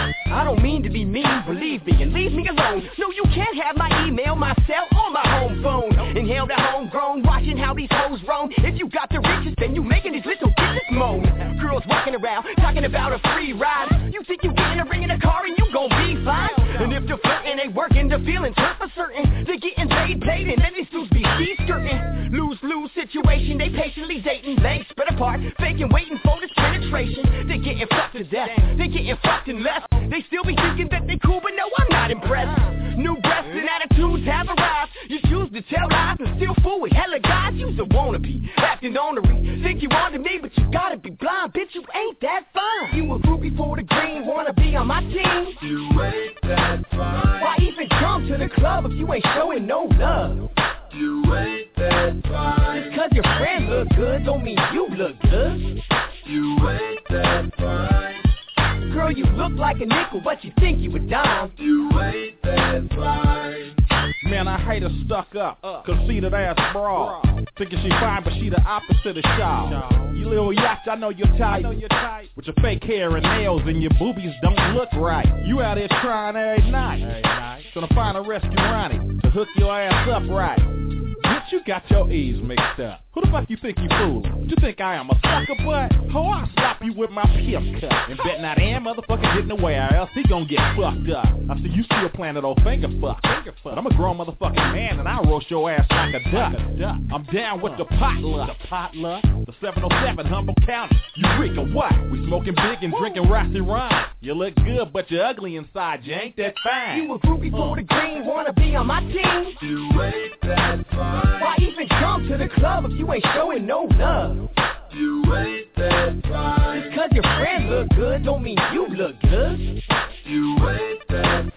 I don't mean to be mean, believe me, and leave me alone. No, you can't have my email, my cell, or my home phone. Inhale the homegrown, watching how these hoes roam. If you got the riches, then you making these little bitches moan. Girls walking around, talking about a free ride. You think you getting a ring in a car and you gon' be fine? And if the flirting ain't working, the feelings hurt for certain. They're getting played, and then these dudes be skirting. Lose-lose situation, they patiently dating. Legs spread apart, faking, waiting for this penetration. They getting fucked to death, they getting fucked and left. They still be thinking that they cool, but no, I'm not impressed. New breasts and attitudes have arrived. You choose to tell lies and still fool with hella guys. You's a wannabe, acting ornery. Think you wanted me, but you gotta be blind. Bitch, you ain't that fine. You a groupie for the green, wanna be on my team. You ain't that fine. Why even come to the club if you ain't showing no love? You ain't that fine. Just cause your friends look good don't mean you look good. You ain't that fine. Girl, you look like a nickel, but you think you a dime. You ain't that fine. Man, I hate her stuck up, conceited ass broad. Thinking she fine, but she the opposite of shy. You little yacht, I know you're tight. With your fake hair and nails and your boobies don't look right. You out here trying every night. Trying to find a rescue Ronnie to hook your ass up right. Bitch, you got your E's mixed up. Who the fuck you think you fooling? You think I am a sucker butt? Ho, I'll slap you with my pimp cut. And bet not damn motherfucker getting away, or else he gon' get fucked up. I see you still playing that old finger fuck. But I'm a grown motherfucking man, and I'll roast your ass like a duck. I'm down with the potluck. The 707 Humboldt County. Eureka, what? We smoking big and drinking Rossi Rhyme. You look good, but you're ugly inside. You ain't that fine. You a groupie for the green, wanna be on my team. You ain't that fine. Why even come to the club if you ain't showing no love? You ain't that fine. Just cause your friends look good don't mean you look good. You ain't that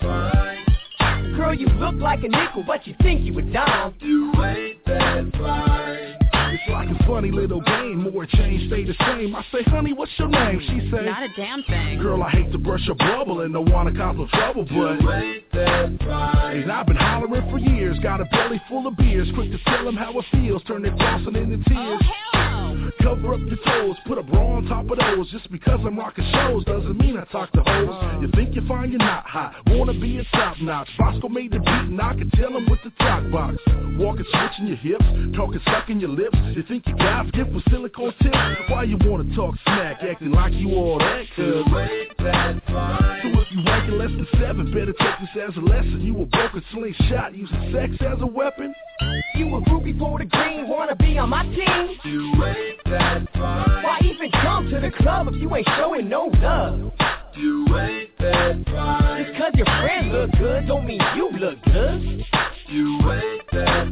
fine. Girl, you look like a nickel, but you think you a dime. You ain't that fine. It's like a funny little game, more change, stay the same. I say, honey, what's your name? She say, not a damn thing. Girl, I hate to burst your bubble and don't wanna cause no trouble, but you ain't that fine. And I've been hollering for years, got a belly full of beers, quick to tell them how it feels, turn their flossing into tears. Cover up your toes, put a bra on top of those. Just because I'm rocking shows doesn't mean I talk to hoes. You think you're fine, you're not hot. Wanna be a top notch. Bosco made the beat and I can tell him with the talk box. Walking, switching your hips, talking, sucking your lips. You think you God's gift with silicone tips? Why you wanna talk smack, acting like you all that? Cause ain't that fine. So if you ranking less than 7, better take this as a lesson. You a broken slingshot using sex as a weapon? You a groupie for the green, wanna be on my team. You ain't that fine. Why even come to the club if you ain't showing no love? You ain't that fine. Just cause your friends look good don't mean you look good. You ain't that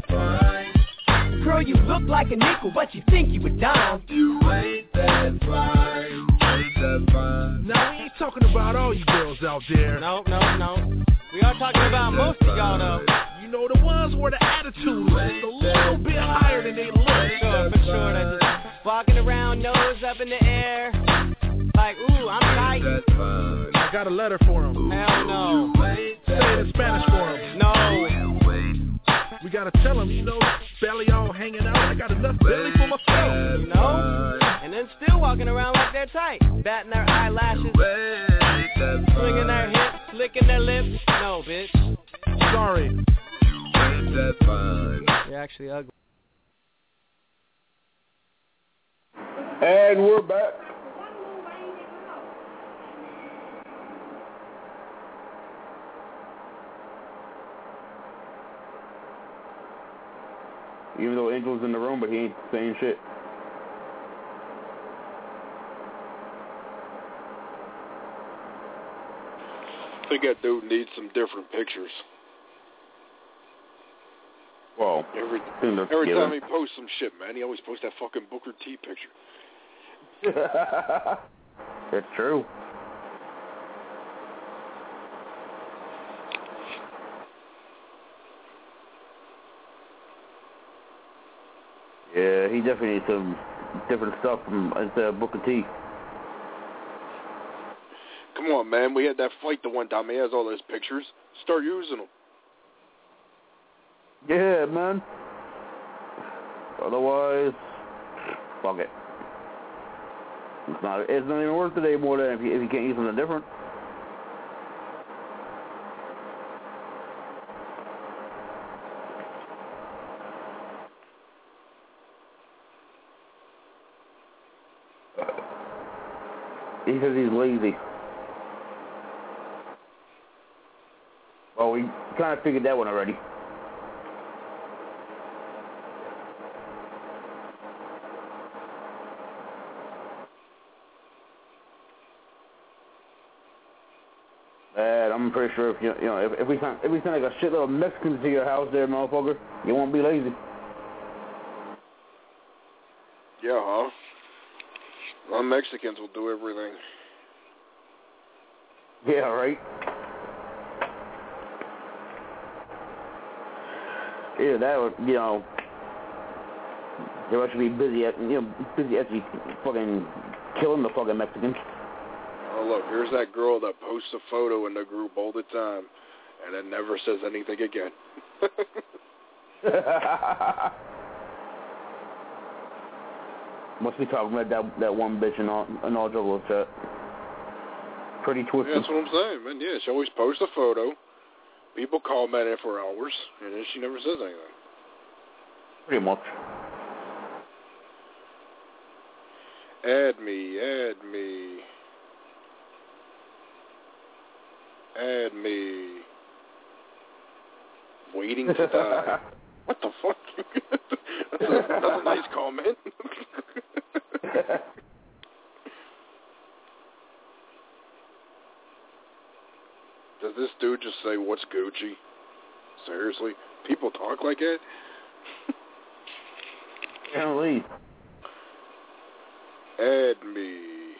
fine. Girl, you look like a nickel, but you think you a dime. You ain't that fine. Ain't that fine. Now we ain't talking about all you girls out there. No. We are talking about most of y'all though. You know, the ones where the attitude is a little bit higher than they look. For sure. They're just walking around, nose up in the air. Like, ooh, I'm tight. I got a letter for him. Hell no. Say it in Spanish for him. No. We gotta tell him, you know, belly all hanging out. I got enough belly for myself. You know? And then still walking around like they're tight. Batting their eyelashes. Swinging their hips, licking their lips. No, bitch. Sorry. That fine. You're actually ugly. And we're back. Even though Angel's in the room, but he ain't saying shit. I think that dude needs some different pictures. Well, every time he posts some shit, man, he always posts that fucking Booker T picture. It's true. Yeah, he definitely needs some different stuff from instead of Booker T. Come on, man. We had that fight the one time. He has all those pictures. Start using them. Yeah, man. Otherwise, fuck it. It's not even worth it anymore then if you can't use something different. Because he's lazy. Well, we kind of figured that one already. And I'm pretty sure if if we send like a shitload of Mexicans to your house there, motherfucker, you won't be lazy. Yeah, huh? Well, Mexicans will do everything. Yeah, right. Yeah, that would, they should be busy actually fucking killing the fucking Mexicans. Oh, look, here's that girl that posts a photo in the group all the time, and then never says anything again. Must be talking about that one bitch in all trouble chat. Pretty twisted. Yeah, that's what I'm saying, man. Yeah, she always posts a photo. People comment it for hours, and then she never says anything. Pretty much. Add me, add me. Add me. Waiting to die. What the fuck? That's a nice comment. Does this dude just say, what's Gucci? Seriously? People talk like that? Can't leave. Add me.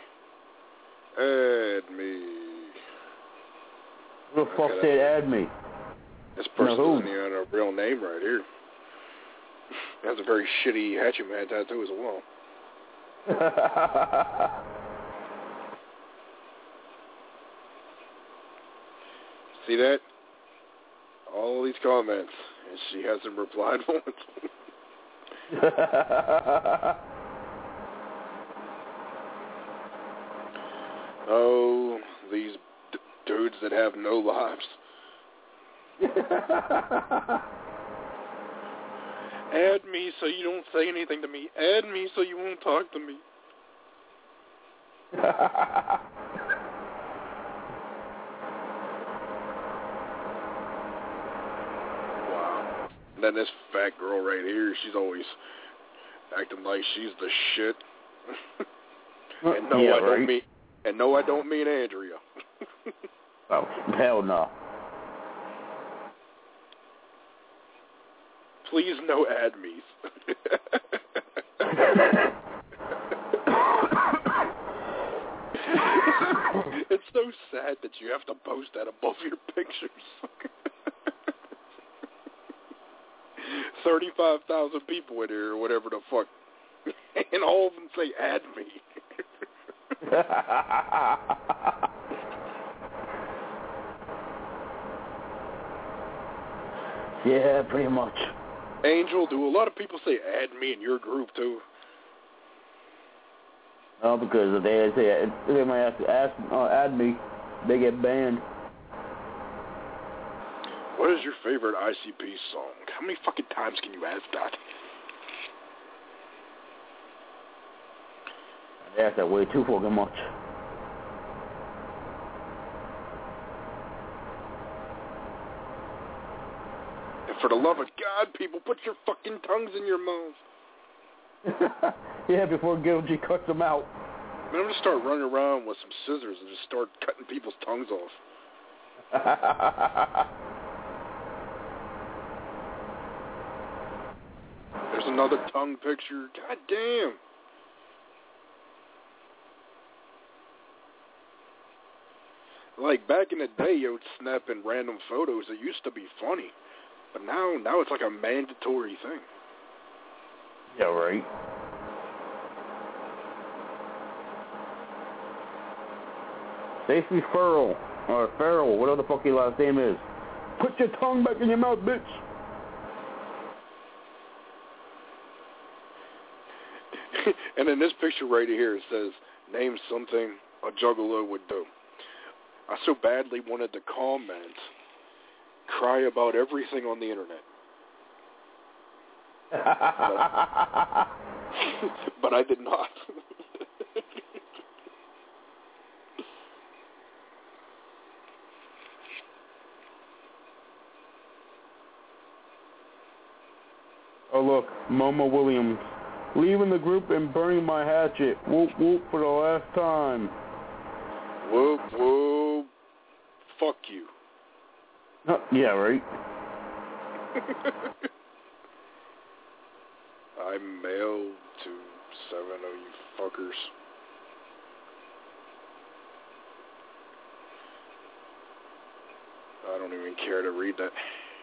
Add me. Who the fuck said add me? This person doesn't even have a real name right here. That's a very shitty Hatchet-Man tattoo as well. See that? All these comments, and she hasn't replied once. Oh, these dudes that have no lives. Add me so you don't say anything to me. Add me so you won't talk to me. Wow. And then this fat girl right here, she's always acting like she's the shit. And no, yeah, I don't mean. And no, I don't mean Andrea. Oh, hell no. Please no add me's. It's so sad that you have to post that above your pictures. 35,000 people in here or whatever the fuck. And all of them say add me. Yeah, pretty much. Angel, do a lot of people say add me in your group too? No, because if they say they might have to add me, they get banned. What is your favorite ICP song? How many fucking times can you ask that? I ask that way too fucking much. And for the love of God, people, put your fucking tongues in your mouths. Yeah, before Guilty cuts them out. Man, I'm going to start running around with some scissors and just start cutting people's tongues off. There's another tongue picture. God damn. Like, back in the day, you would snap in random photos. It used to be funny. But now it's like a mandatory thing. Yeah, right. Stacey Farrell, or Farrell, whatever the fuck your last name is. Put your tongue back in your mouth, bitch. And in this picture right here, it says, name something a juggalo would do. I so badly wanted to comment, cry about everything on the internet. But I did not. Oh look, Momo Williams. Leaving the group and burning my hatchet. Whoop whoop for the last time. Whoop whoop. Fuck you. Yeah, right. I'm male to 7 of you fuckers. I don't even care to read that.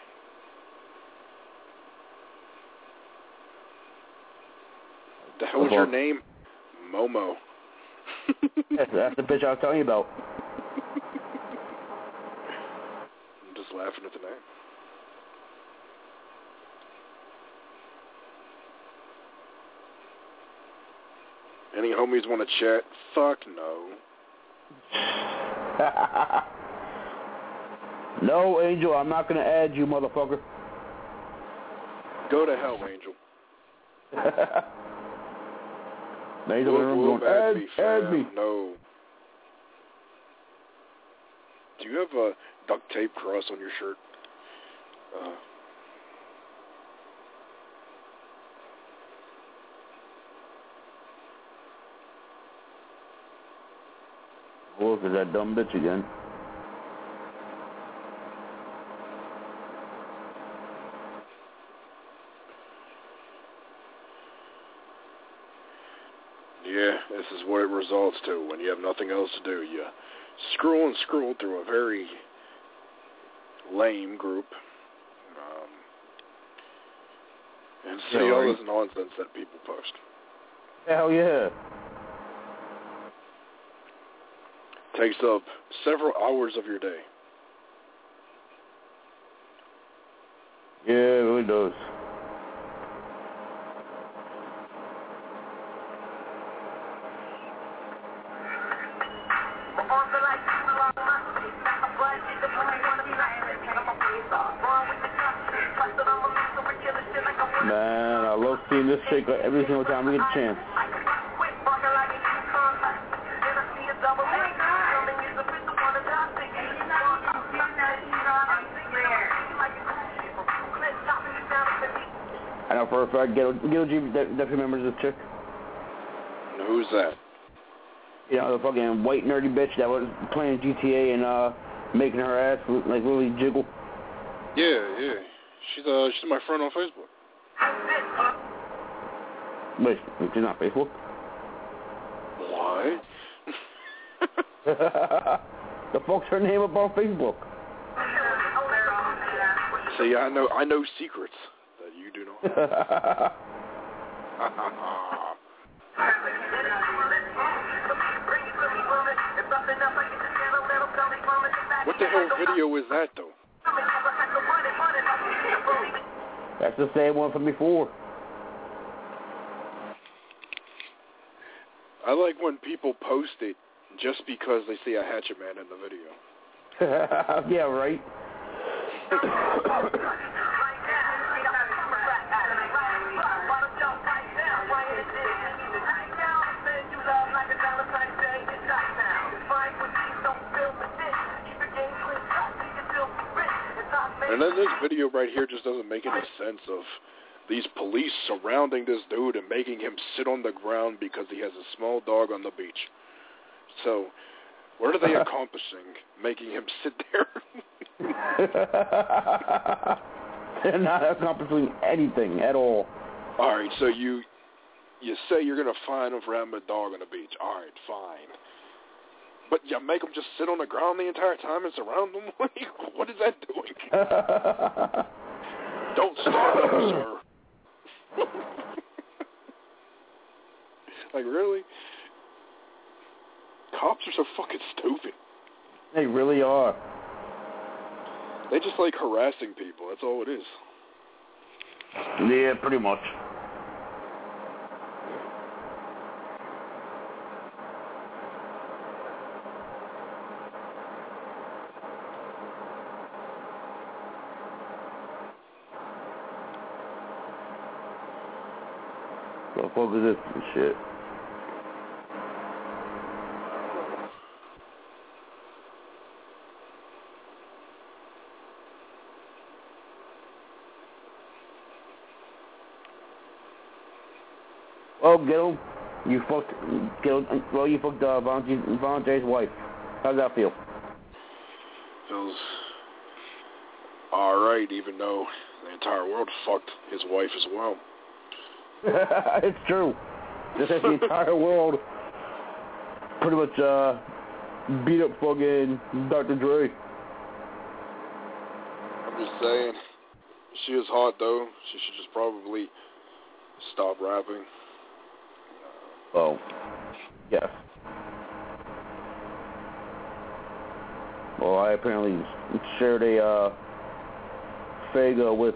The hell is your name? Momo. That's the bitch I was telling you about. I'm just laughing at the name. Any homies want to chat? Fuck no. No, Angel, I'm not going to add you, motherfucker. Go to hell, Angel. Angel in the room going, add me. No. Do you have a duct tape cross on your shirt? Look at that dumb bitch again. Yeah, this is what it results to when you have nothing else to do. You scroll and scroll through a very lame group and see all this nonsense that people post. Hell yeah. Takes up several hours of your day. Yeah, it really does. Man, I love seeing this chick every single time we get a chance. I know for a fact Ghetto G definitely remembers this chick. Who's that? You know, the fucking white nerdy bitch that was playing GTA and making her ass like really jiggle. Yeah. She's my friend on Facebook. Wait, she's not Facebook? What? The fuck's her name up on Facebook? See, I know secrets that you do not. What the hell video is that, though? That's the same one from before. I like when people post it just because they see a hatchet man in the video. Yeah, right. And then this video right here just doesn't make any sense of these police surrounding this dude and making him sit on the ground because he has a small dog on the beach. So, what are they accomplishing, making him sit there? They're not accomplishing anything at all. All right, so you say you're going to fine him for having a dog on the beach. All right, fine. But you make him just sit on the ground the entire time and surround him? What is that doing? Don't stand up, sir. Like, really? Cops are so fucking stupid. They really are. They just like harassing people. That's all it is. Yeah, pretty much. What the fuck is this shit? Oh, Gil, you fucked Vontae's wife. How's that feel? Feels alright, even though the entire world fucked his wife as well. It's true. Just as the entire world pretty much beat up fucking Dr. Dre. I'm just saying, she is hot though. She should just probably stop rapping. Oh, yes. Well, I apparently shared a Fago with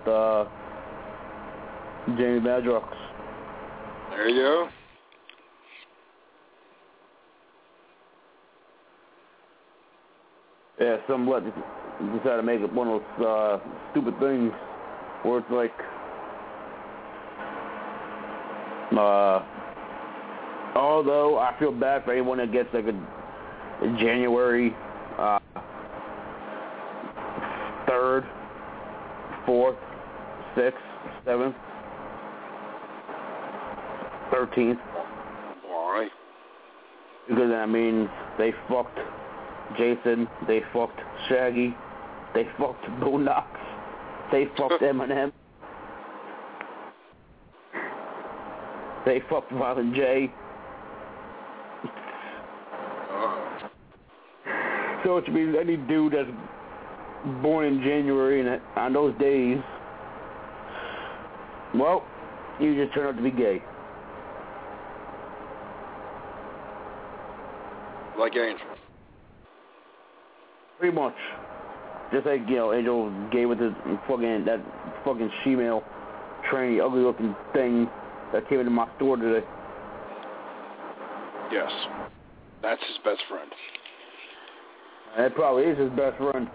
Jamie Madrox. There you go. Yeah, some decided to make it one of those stupid things where it's like, although I feel bad for anyone that gets like a January 3rd, 4th, 6th, 7th, 13th. Why? Because that means they fucked Jason, they fucked Shaggy, they fucked Bo Knox, they fucked Eminem, they fucked Violent J. So which means any dude that's born in January and on those days, well, you just turn out to be gay. Like Angel. Pretty much. Just like, Angel was gay with that fucking she-male tranny, ugly looking thing that came into my store today. Yes. That's his best friend. That probably is his best friend.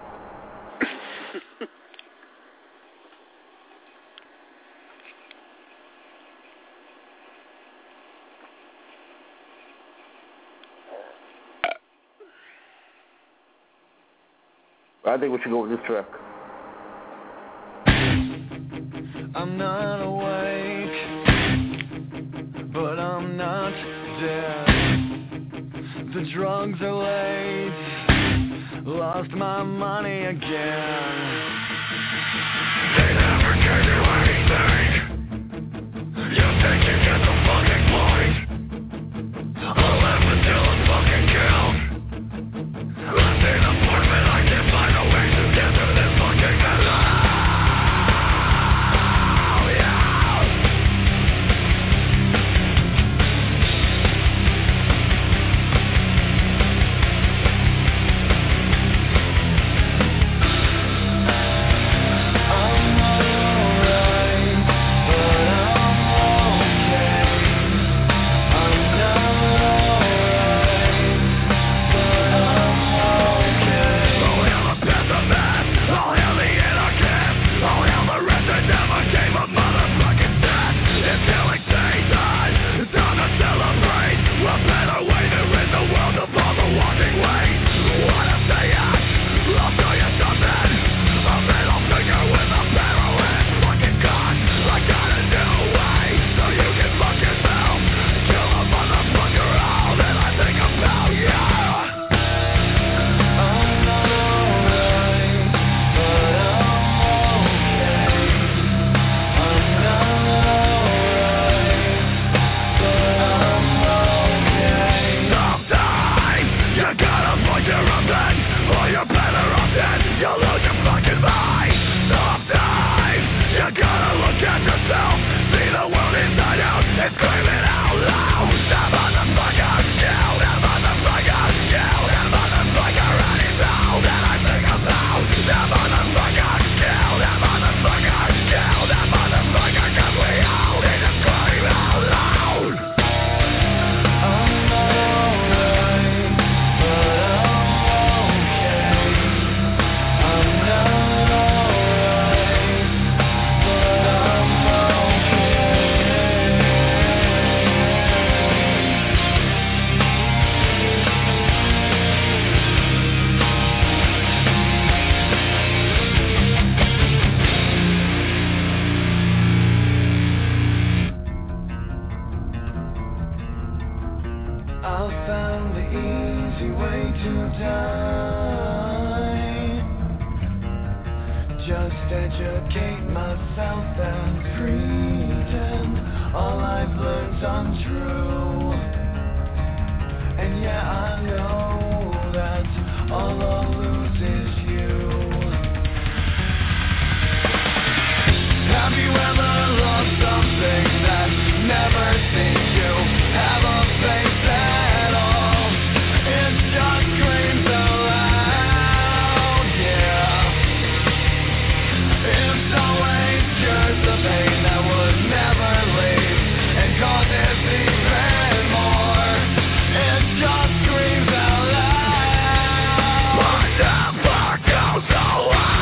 I think we should go with this track. I'm not awake, but I'm not dead. The drugs are late, lost my money again. They never gave you anything. You think you get the fucking point? I'll live until I'm fucking killed. Left in an apartment, I can't find a way to get through this fucking mess. it's untrue. And yeah, I know that all I'll lose is you. Have you ever lost something that never seemed to have a face at all? It just screams aloud, yeah. It's always just the pain that would never leave and causes even more. It just screams out loud. What the fuck goes on?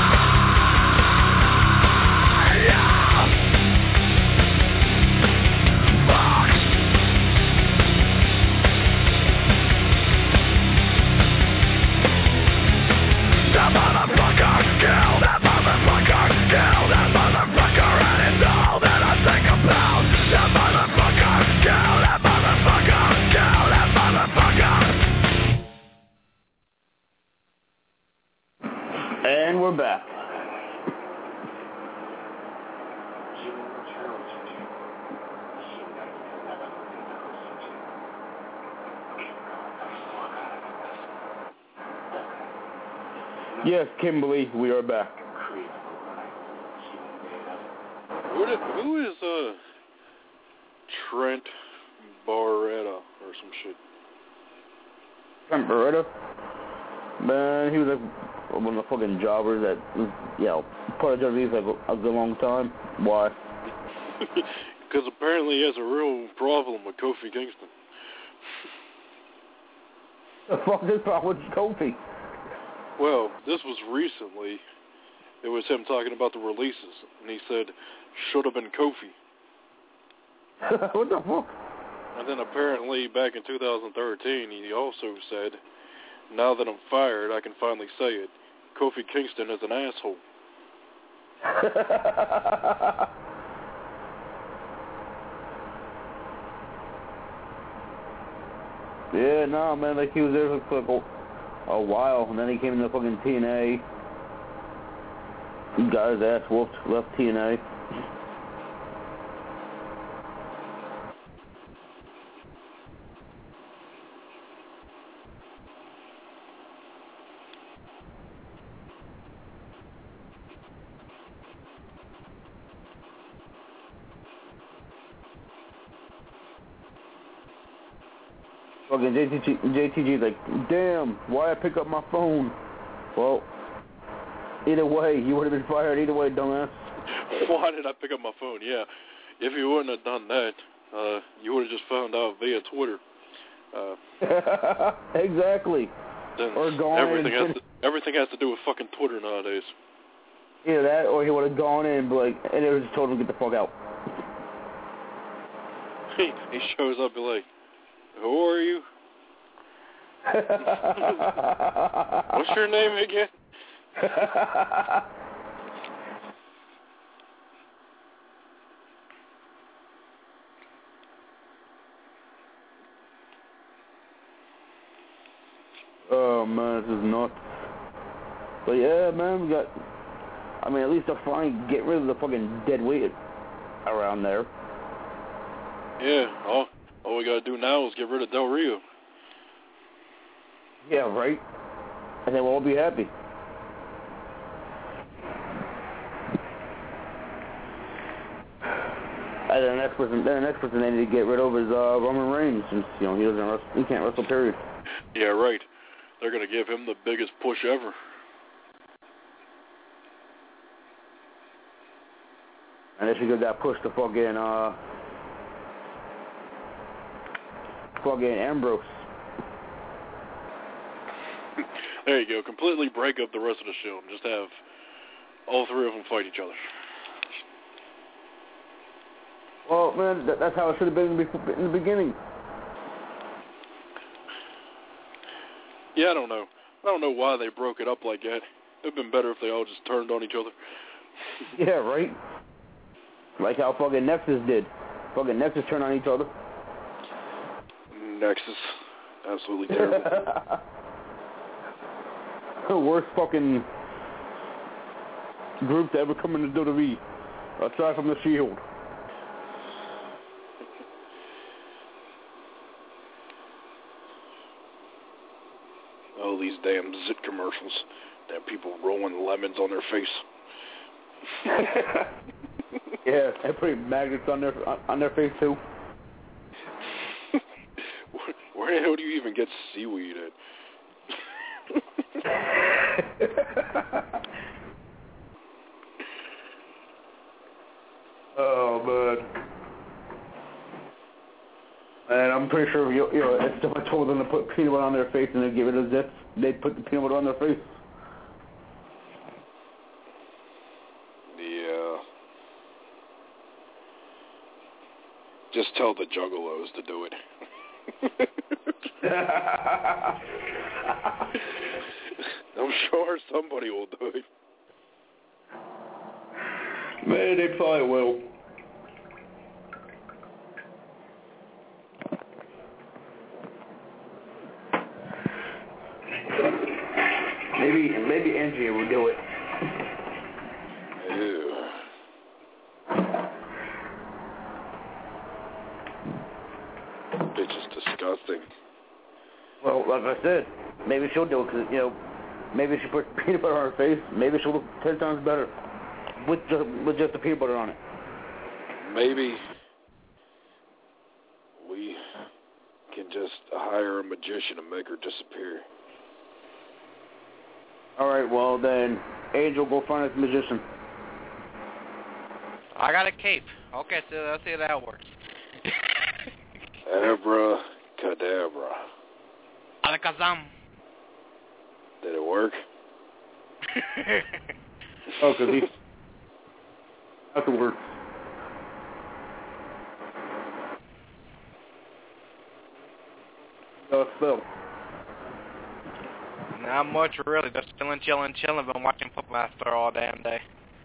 That motherfucker, kill that motherfucker, kill that motherfucker, and it's all that I think about. That motherfucker, kill that motherfucker, kill that motherfucker. And we're back. Yes, Kimberly, we are back. Who is Trent Barretta or some shit? Trent Barretta? Man, he was like one of the fucking jobbers that was, you know, part of WWE for like a good long time. Why? Because apparently he has a real problem with Kofi Kingston. The fuck is the problem with Kofi? Well, this was recently. It was him talking about the releases, and he said, should have been Kofi. What the fuck? And then apparently back in 2013, he also said, now that I'm fired, I can finally say it. Kofi Kingston is an asshole. Yeah, no, man, like he was there for like a while, and then he came into fucking TNA. Got his ass whooped, left TNA. Fucking JTG's like, damn, why I pick up my phone? Well, either way, you would have been fired either way, dumbass. Why did I pick up my phone? Yeah, if you wouldn't have done that, you would have just found out via Twitter. Exactly. Then or gone everything has to do with fucking Twitter nowadays. Either that, or he would have gone in and be like, and it was just told him to get the fuck out. He shows up and be like, who are you? What's your name again? Oh man, this is nuts. But yeah, man, we got. I mean, at least they'll finally get rid of the fucking dead weight around there. Yeah, all we gotta do now is get rid of Del Rio. Yeah, right. And then we'll all be happy. And then the next person they need to get rid of is Roman Reigns, since he can't wrestle. Period. Yeah, right. They're gonna give him the biggest push ever. And they should give that push to fucking Ambrose. There you go. Completely break up the rest of the show and just have all three of them fight each other. Well, man, that's how it should have been in the beginning. Yeah, I don't know. I don't know why they broke it up like that. It would have been better if they all just turned on each other. Yeah, right? Like how fucking Nexus did. Fucking Nexus turned on each other. Nexus. Absolutely terrible. The worst fucking group to ever come into WWE, aside from the Shield. Oh, these damn Zit commercials. Damn people rolling lemons on their face. Yeah, they put magnets on their face too. Where the hell do you even get seaweed at? Oh man. And I'm pretty sure if someone told them to put peanut butter on their face and they'd give it a zip, they'd put the peanut butter on their face. Yeah. Just tell the juggalos to do it. I'm sure somebody will do it. Man, they probably will. Maybe Angie will do it. Ew. Bitch is disgusting. Well, like I said, maybe she'll do it because, maybe she put peanut butter on her face. Maybe she'll look 10 times better with just the peanut butter on it. Maybe we can just hire a magician and make her disappear. All right, well then, Angel, go find us a magician. I got a cape. Okay, so let's see how that works. Abra cadabra. Alakazam. Did it work? Oh, because he afterwards. No spell. Not much, really. Just chilling. Been watching Puppet Master all damn day.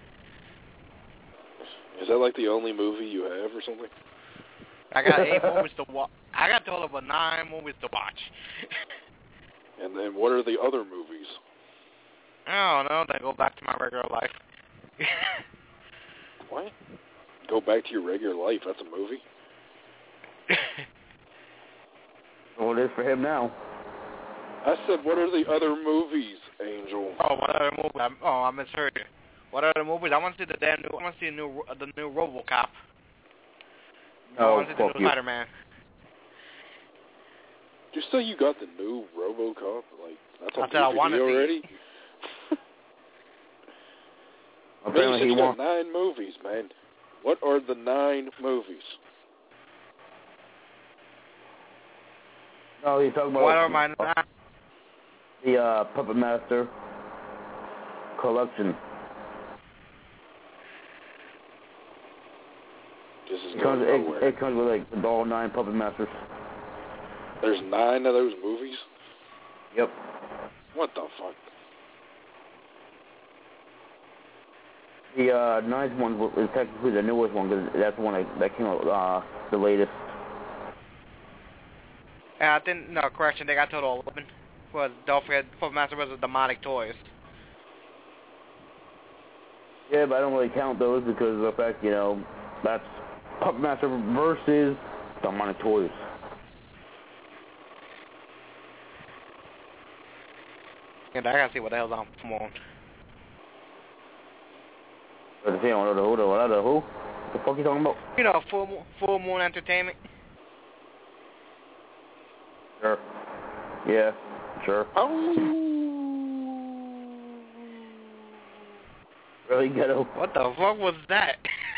Is that like the only movie you have or something? I got 8 movies to watch. I got a total of 9 movies to watch. And then what are the other movies? I don't know. They go back to my regular life. What? Go back to your regular life? That's a movie? Well, it is for him now. I said, what are the other movies, Angel? Oh, what other movies? I misheard you. What other movies? I want to see the new RoboCop. I want to see the new Spider-Man. Did you say you got the new RoboCop? Like, that's on I said I want to see already? Apparently you got 9 movies, man. What are the 9 movies? No, he's talking about... What are my 9? The Puppet Master collection. This is it comes with like all 9 Puppet Masters. There's 9 of those movies? Yep. What the fuck? The 9th one is technically the newest one because that's the one that came out the latest. I think, no, correction, they got total 11. Don't forget, Puppet Master was Demonic Toys. Yeah, but I don't really count those because of the fact, that's Puppet Master versus Demonic Toys. And I gotta see what the hell's on. Come on. Who? What the fuck you talking about? Full Moon Entertainment. Sure. Yeah, sure. Oh. Really ghetto. What the fuck was that?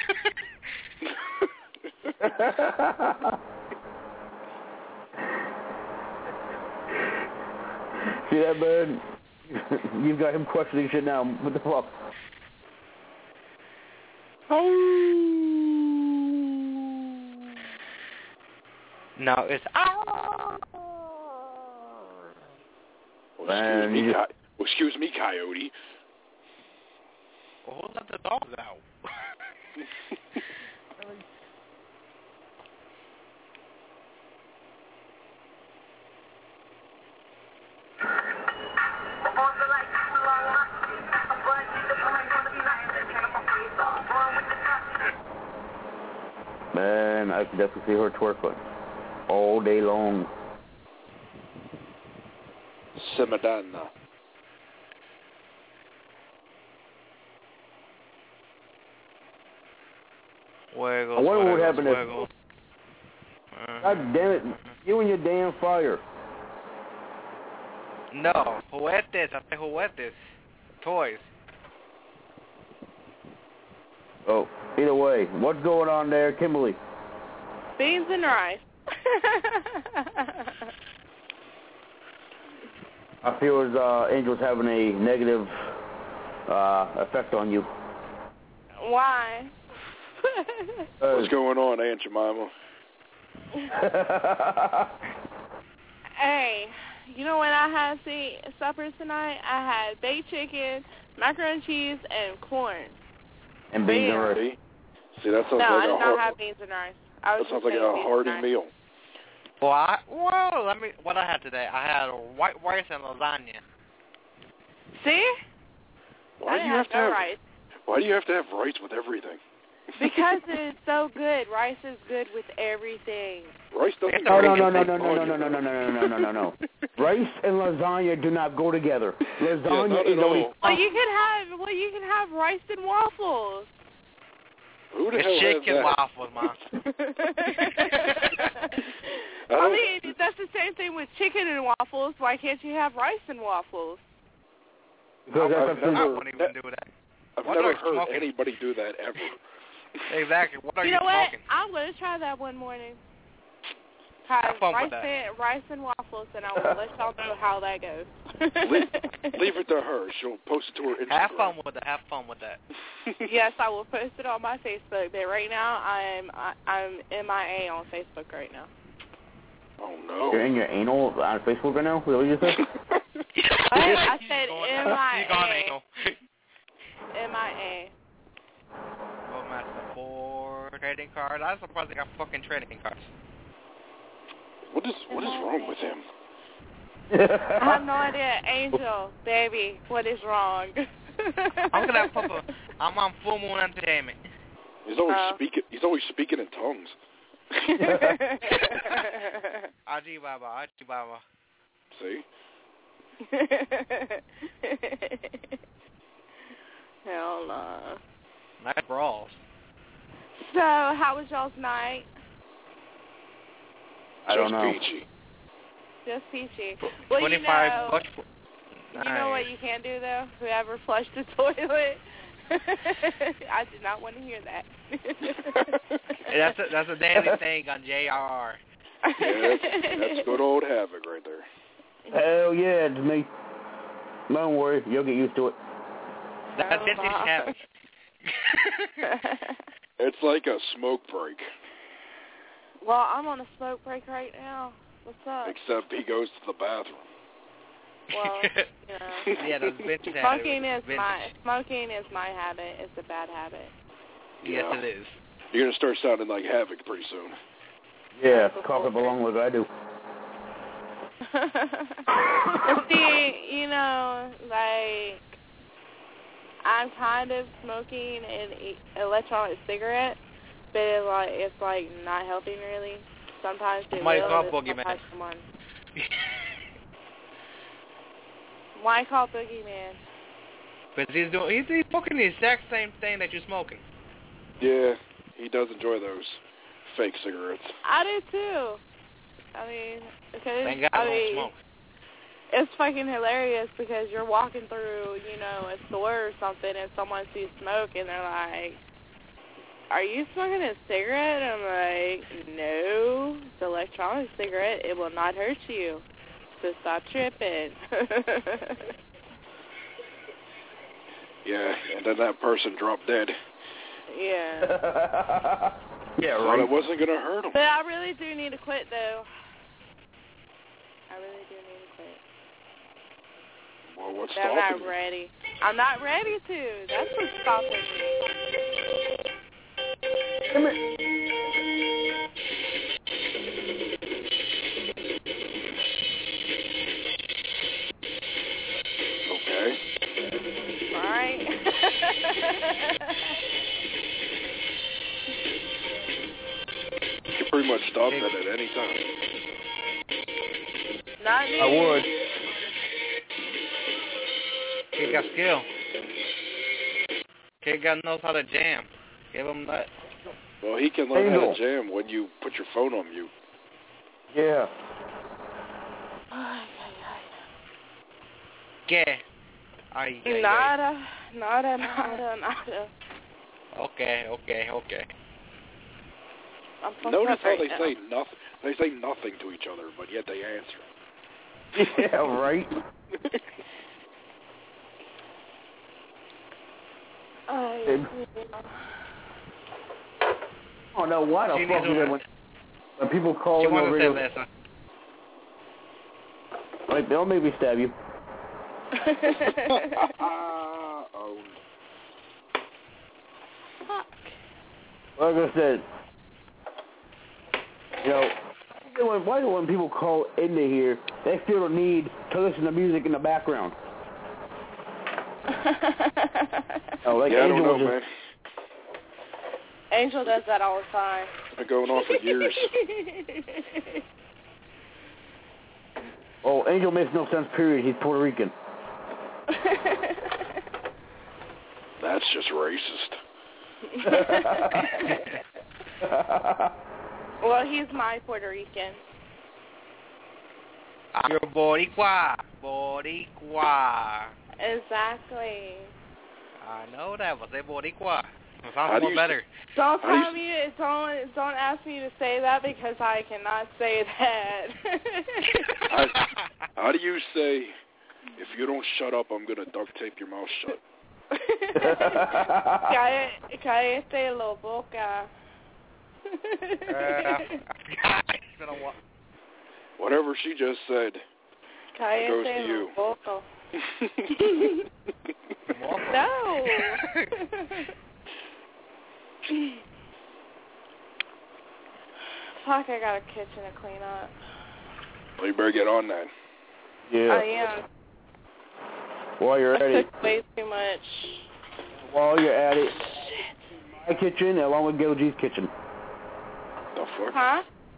See that, man? You've got him questioning shit now. What the fuck? No, it's excuse me, Coyote. Well, who let the dogs out? Man, I can definitely see her twerking all day long. Semadana. Fuego, I wonder what happened if... fuego. God damn it. You and your damn fire. No, juguetes, hasta juguetes. Toys. Oh, either way, what's going on there, Kimberly? Beans and rice. I feel as Angel's having a negative effect on you. Why? What's going on, Aunt Jemima? Hey, you know what I had to supper tonight? I had baked chicken, macaroni and cheese, and corn. And beans and rice. See, that sounds no, like I did a not have beans and rice. That sounds like a hearty meal. Well, what I had today, I had white rice and lasagna. See? Why do you have to have rice? Why do you have to have rice with everything? Because it's so good. Rice is good with everything. Rice doesn't. No. Rice and lasagna do not go together. Lasagna is only. Well, you can have rice and waffles. Who the hell It's chicken has that? waffles, man. I mean, that's the same thing with chicken and waffles. Why can't you have rice and waffles? I wouldn't even do that. I've What never are heard smoking? anybody do that ever. Exactly. What are You know what? smoking? I'm going to try that one morning. Have fun with that. Rice and waffles, and I will let y'all know how that goes. Leave it to her. She'll post it to her Instagram. Have fun with that. Have fun with that. Yes, I will post it on my Facebook. But right now, I'm MIA on Facebook right now. Oh no! You're in your anal on Facebook right now? What did you say? I said MIA. MIA. Roadmaster 4 trading cards. I'm surprised they got fucking trading cards. What is wrong with him? I have no idea. Angel, baby, what is wrong? I'm on Full Moon Entertainment. He's always speaking in tongues. Aji Baba. See? Hell no. Nice brawls. So, how was y'all's night? I don't know. Peachy. Just peachy. Well, 25 bucks. You know what you can do, though? Whoever flushed the toilet. I did not want to hear that. That's a daily thing on JRR. Yeah, that's good old Havoc right there. Hell yeah, it's me. Don't worry, you'll get used to it. That's vintage Havoc. It's like a smoke break. Well, I'm on a smoke break right now. What's up? Except he goes to the bathroom. Well, you know. Yeah, that's vintage smoking Havoc. Smoking is my habit. It's a bad habit. Yes, it is. You're gonna start sounding like Havoc pretty soon. Yeah, cough up along like I do. See, you know, like, I'm kind of smoking an electronic cigarette, but it's like not helping really. Sometimes it Why will, call but Boogeyman? sometimes come on. Why call Boogeyman? Because he's smoking the exact same thing that you're smoking. Yeah, he does enjoy those fake cigarettes. I do too. I mean, because Thank God I don't smoke. It's fucking hilarious because you're walking through, you know, a store or something and someone sees smoke and they're like, "Are you smoking a cigarette?" And I'm like, "No, it's an electronic cigarette. It will not hurt you. So stop tripping." Yeah, and then that person dropped dead. Yeah. Yeah, Thought right. it wasn't gonna hurt him. But I really do need to quit, though. I really do need to quit. Well, what's But I'm stopping not ready. I'm not ready to. That's what's stopping me. Come Okay. All right. You can pretty much stop that at any time. Not me. I would. Kid got skill. Kid knows how to jam. Give him that. Well, he can learn how to jam when you put your phone on mute. Yeah. ¿Qué? Nada. Okay. Notice how they say nothing. They say nothing to each other, but yet they answer. Yeah, right. Oh no! Why the fuck is it when people call in the radio? Like, don't make me stab you. Like I said, you know, why do when people call into here, they feel the need to listen to music in the background? Like yeah, Angel I don't know, man. Angel does that all the time. Been going on for years. Oh, Angel makes no sense, period. He's Puerto Rican. That's just racist. Well, he's my Puerto Rican. You're Boricua. Exactly. I know that, but say Boricua. It sounds more better. Don't tell me. Don't ask me to say that because I cannot say that. How do you say, if you don't shut up, I'm going to duct tape your mouth shut? Cállate la boca. Whatever she just said goes to you. No. Fuck, I got a kitchen to clean up. Well, you better get on that. Yeah. I am. While you're at it. Took way too much. While you're at it. My kitchen along with Gil G's kitchen. The fuck? Huh?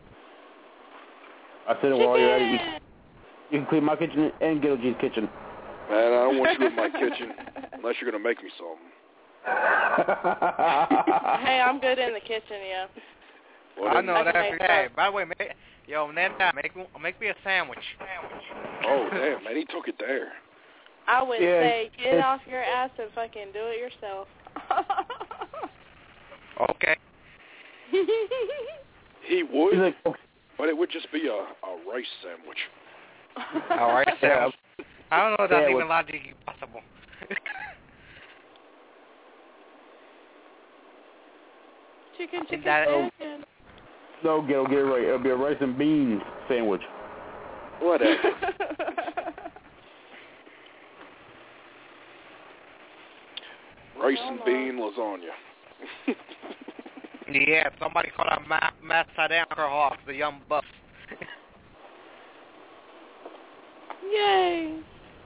I said while you're at it, you can clean my kitchen and Gil G's kitchen. Man, I don't want you in my kitchen unless you're going to make me something. Hey, I'm good in the kitchen, yeah. Well, I know that. Hey, by the way, Nanda, make me a sandwich. Oh, damn, man, he took it there. I would say get off your ass and fucking do it yourself. Okay. He would, but it would just be a rice sandwich. A rice sandwich? I don't know if that's even logically possible. Chicken. No, get it right. It'll be a rice and beans sandwich. Whatever. Rice and bean lasagna. Yeah, somebody called a Massadankerhoff, the young buff. Yay.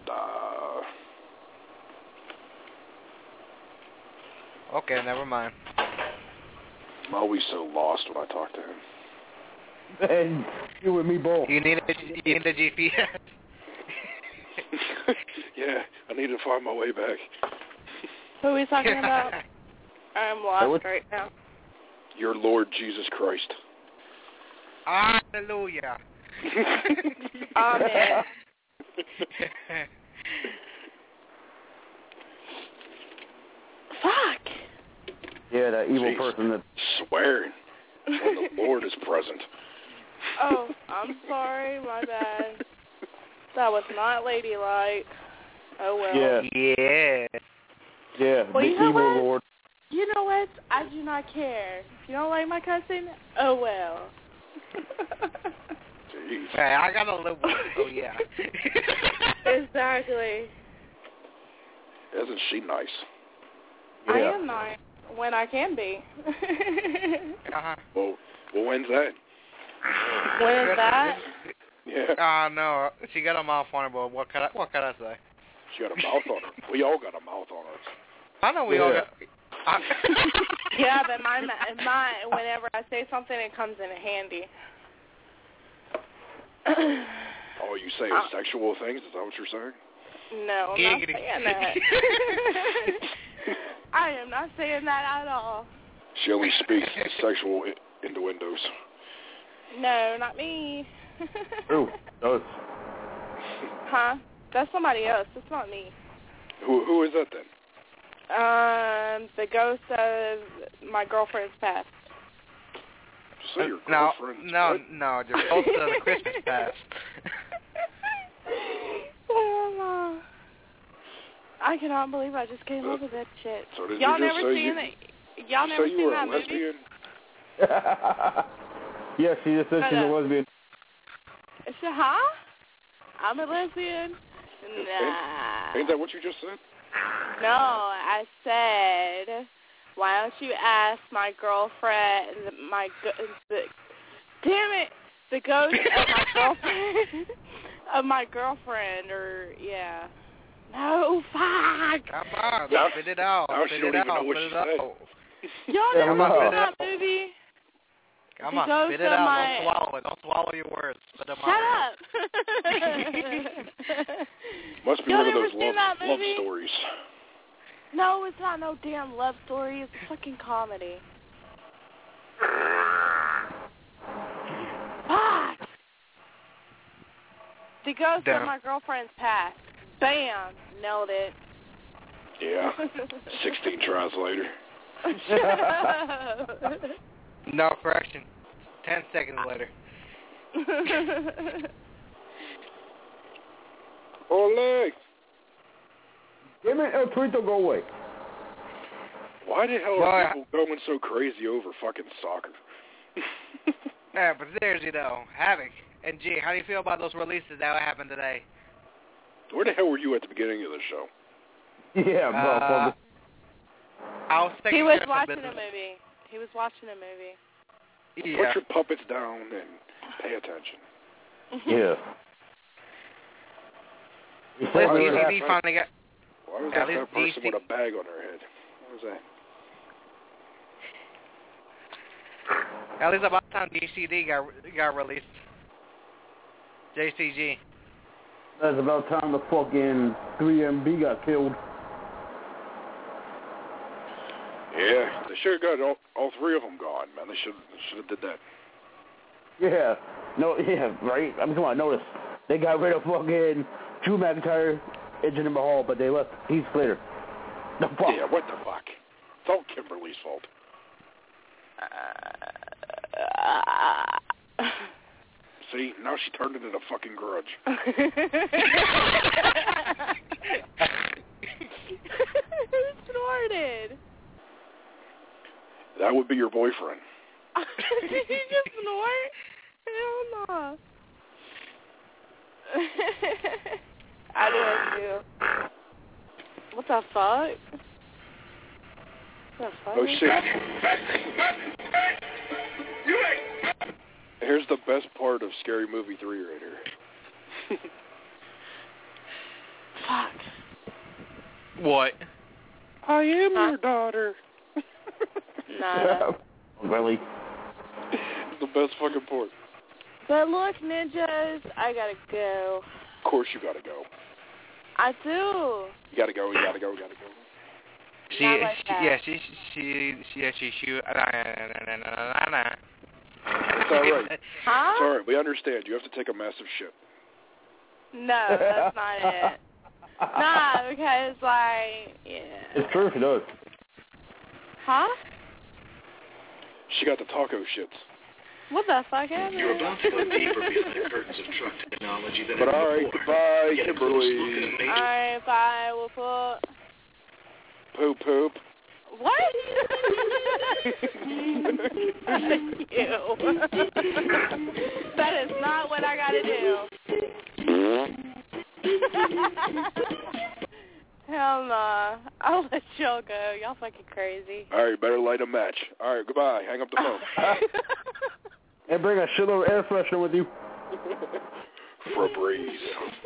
Okay, never mind. I'm always so lost when I talk to him. And you and me both. You need a GPS. Yeah, I need to find my way back. Who are we talking about? I'm lost right now. Your Lord Jesus Christ. Hallelujah. Amen. Fuck. Yeah, that evil person that swearing when the Lord is present. Oh, I'm sorry, my bad. That was not ladylike. Oh well. Yeah. Yeah, Well, the you know evil what? Lord. You know what? I do not care. If you don't like my cousin, oh well. Jeez. Hey, I got a little one, so yeah. Exactly. Isn't she nice? Yeah. I am nice when I can be. Uh-huh. Well, when's that? When is that? Yeah. No, she got a mouth on her, but what can I say? She got a mouth on her. We all got a mouth on us. I know we all got... Yeah, but my whenever I say something, it comes in handy. Oh, you say sexual things? Is that what you're saying? No, I'm not saying that. I am not saying that at all. She only speaks sexual innuendos. No, not me. Who? Those. Huh? That's somebody else. That's not me. Who is that then? The ghost of my girlfriend's past. So your No, girlfriend's the ghost of the Christmas past. I cannot believe I just came up with that shit. So did Y'all you just never say seen it? Y'all never you seen were that a lesbian? movie? Yeah, she just said she's a lesbian. Huh? I'm a lesbian? Nah. Ain't that what you just said? No, I said, why don't you ask my girlfriend, damn it, the ghost of my girlfriend, yeah. No, fuck. Come on, spit it out. Now she don't even know what she said. Y'all never seen that movie? Come on, spit it out. Don't swallow it. Don't swallow your words. Spit them Shut out. up. Must be Y'all one of never those seen that love movie? stories. No, it's not no damn love story. It's a fucking comedy. Fuck. The ghost of my girlfriend's past. Bam. Nailed it. Yeah. 16 tries later. No, correction. 10 seconds later. Ole! Damn it, El Torito, go away. Why the hell are people going so crazy over fucking soccer? Yeah, but there's, Havoc. And G, how do you feel about those releases that happened today? Where the hell were you at the beginning of the show? Yeah, motherfucker. He was watching a movie. Yeah. Put your puppets down and pay attention. Yeah. At least DCD finally got... Why was that person with a bag on her head? What was that? At least about the time DCD got released. JCG. That's about time the fucking 3MB got killed. Yeah, they should have got all three of them gone, man. They should have did that. Yeah. No, yeah, right? I mean, come on, notice. They got rid of fucking Drew McIntyre and Jinder Mahal, but they left Heath Slater. The fuck? Yeah, what the fuck? It's all Kimberly's fault. See, now she turned it into a fucking grudge. Who snorted? That would be your boyfriend. Did he just snort? Hell no. I do. What the fuck? Oh shit. Here's the best part of Scary Movie 3 right here. Fuck. What? I am your daughter. Nah. Really? The best fucking part. But look, ninjas, I gotta go. Of course you gotta go. I do. You gotta go. Not like that. She. It's all right. Huh? It's all right. We understand. You have to take a massive shit. No, that's not it. Nah, because, yeah. It's true, she does. Huh? She got the taco shits. What the fuck happened? You're about to go deeper behind the curtains of truck technology than But ever all right, before. goodbye, Get a close look at a Kimberly. major... Alright, bye. Whoop whoop. Poop poop. What? You. That is not what I gotta do. Hell nah. I'll let y'all go. Y'all fucking crazy. All right, better light a match. All right, goodbye. Hang up the phone. And bring a shitload of air freshener with you. For a breeze.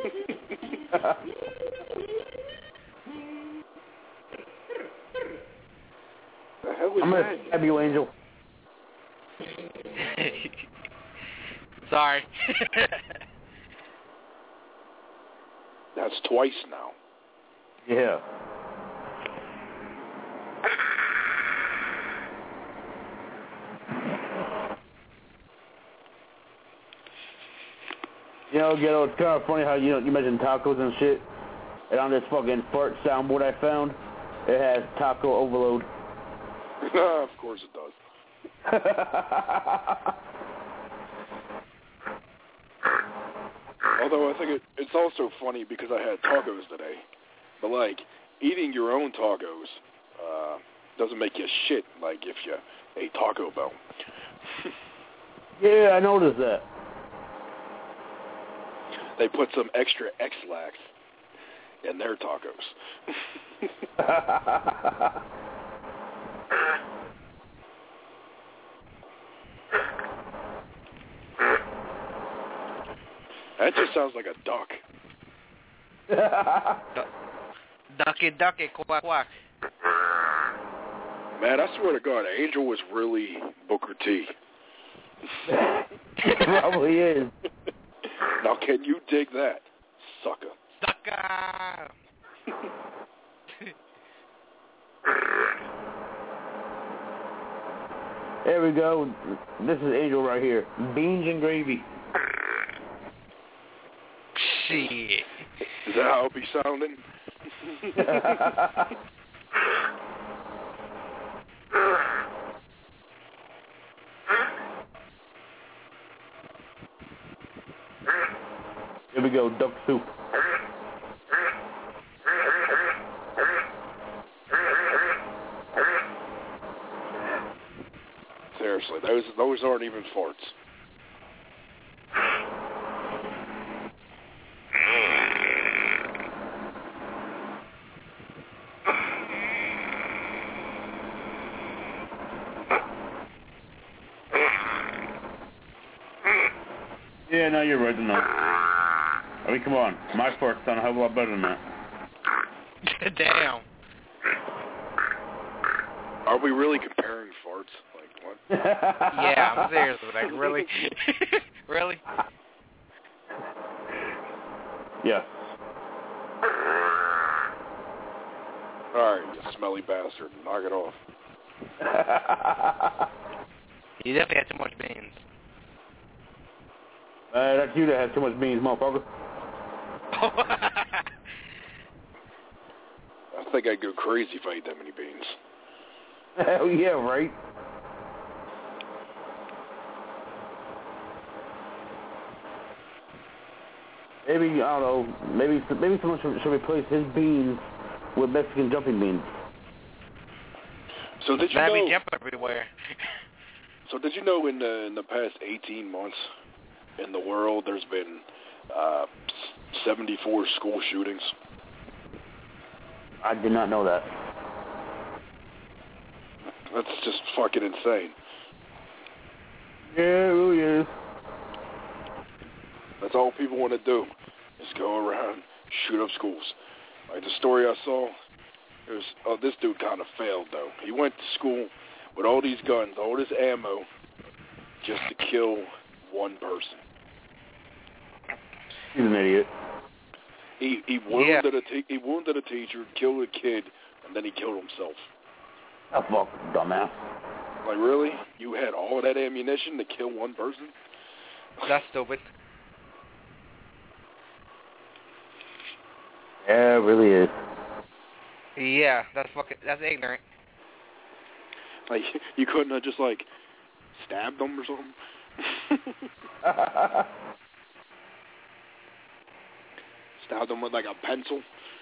The hell was I'm that? gonna stab you, Angel. Sorry. That's twice now. Yeah. You know, Ghetto, it's kind of funny how, you mentioned tacos and shit. And on this fucking fart soundboard I found, it has taco overload. Of course it does. Although I think it's also funny because I had tacos today. But, like, eating your own tacos doesn't make you shit like if you ate Taco Bell. Yeah, I noticed that. They put some extra X-Lax in their tacos. That just sounds like a duck. Ducky, ducky, quack, quack. Man, I swear to God, Angel was really Booker T. It probably is. Now, can you dig that, sucker? Sucker! There we go. This is Angel right here. Beans and gravy. Shit. Is that how it be sounding? Here we go, duck soup. Seriously, those aren't even farts. Yeah, no, you're right, no. I mean, come on. My farts sound a hell of a lot better than that. Damn. Are we really comparing farts? Like, what? Yeah, I'm serious. Like, really? Really? Yes. Alright, you smelly bastard. Knock it off. You definitely had too much beans. That's you that has too much beans, motherfucker. I think I'd go crazy if I ate that many beans. Hell yeah, right? Maybe, I don't know, maybe someone should replace his beans with Mexican jumping beans. So did you know? Be jumping everywhere. So did you know in the past 18 months in the world there's been 74 school shootings? I did not know that. That's just fucking insane. Yeah, it really is. That's all people want to do is go around, shoot up schools. Like the story I saw, this dude kind of failed, though. He went to school with all these guns, all this ammo, just to kill one person. He's an idiot. He wounded a teacher, killed a kid, and then he killed himself. Oh, fuck, dumbass. Like, really? You had all that ammunition to kill one person? That's stupid. Yeah, it really is. Yeah, that's ignorant. Like, you couldn't have just, like, stabbed them or something? Stabbed them with, like, a pencil?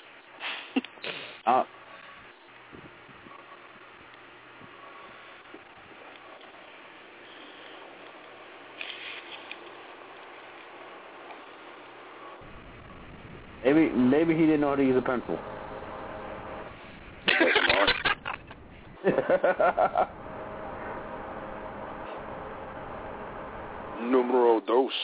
Maybe he didn't know how to use a pencil. Numero dos.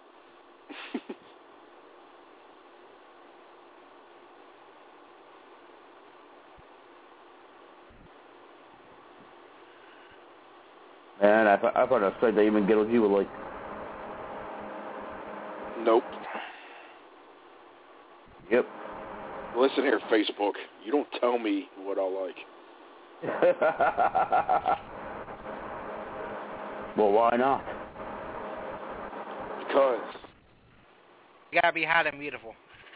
Man, I thought I said that even get what you would like. Nope. Yep. Listen here, Facebook. You don't tell me what I like. Well, why not? Because. You gotta be hot and beautiful.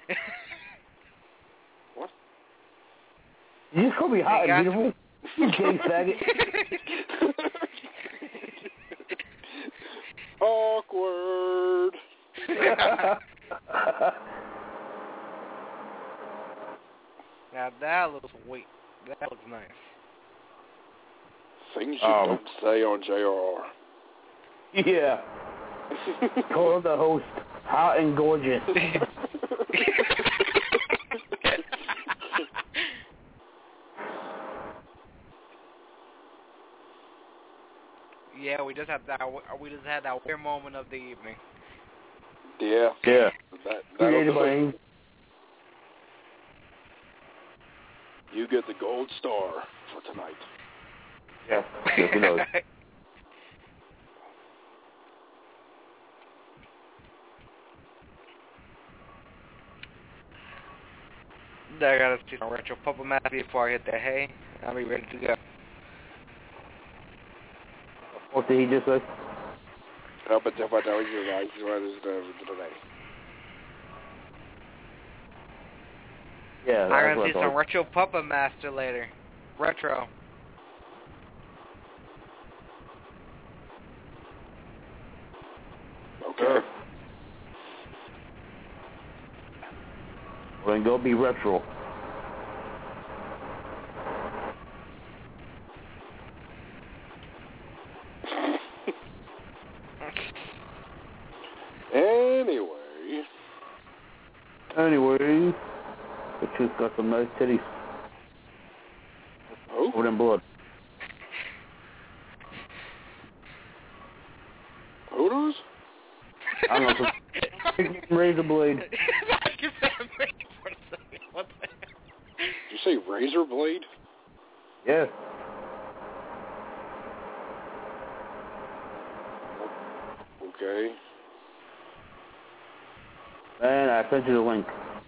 What? You just call me hot and beautiful? You gay faggot. Awkward. Now that looks sweet. That looks nice. Things you don't say on JRR. Yeah. Call the host hot and gorgeous. Yeah, we just had that weird moment of the evening. Yeah. Yeah. That'll you get the gold star for tonight. Yeah. Yes, he knows. I gotta see some retro Papa Matt before I hit the hay. I'll be ready to go. What did he just say? Yeah, I'm gonna see some retro Papa Master later. Retro. Okay. Well, then go be retro. Anyway, the chick's got some nice titties. Oh? Covered in blood. Who knows? I don't know. Some razor blade. Did you say razor blade? Yeah. Okay. And I sent you the link.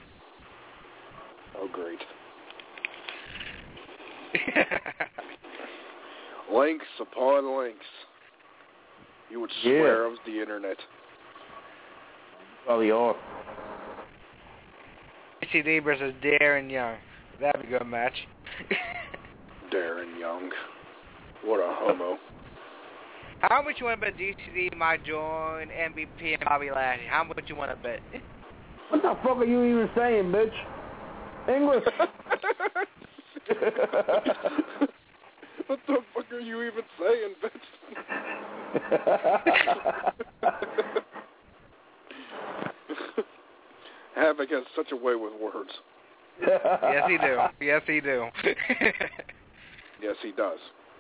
Oh, great. Links upon links. You would swear it was the internet. Probably are. DCD versus Darren Young. That'd be a good match. Darren Young. What a homo. How much you want to bet DCD might join MVP and Bobby Lashley? How much you want to bet? What the fuck are you even saying, bitch? English. What the fuck are you even saying, bitch? Havoc has such a way with words. Yes, he do. Yes, he do. Yes, he does.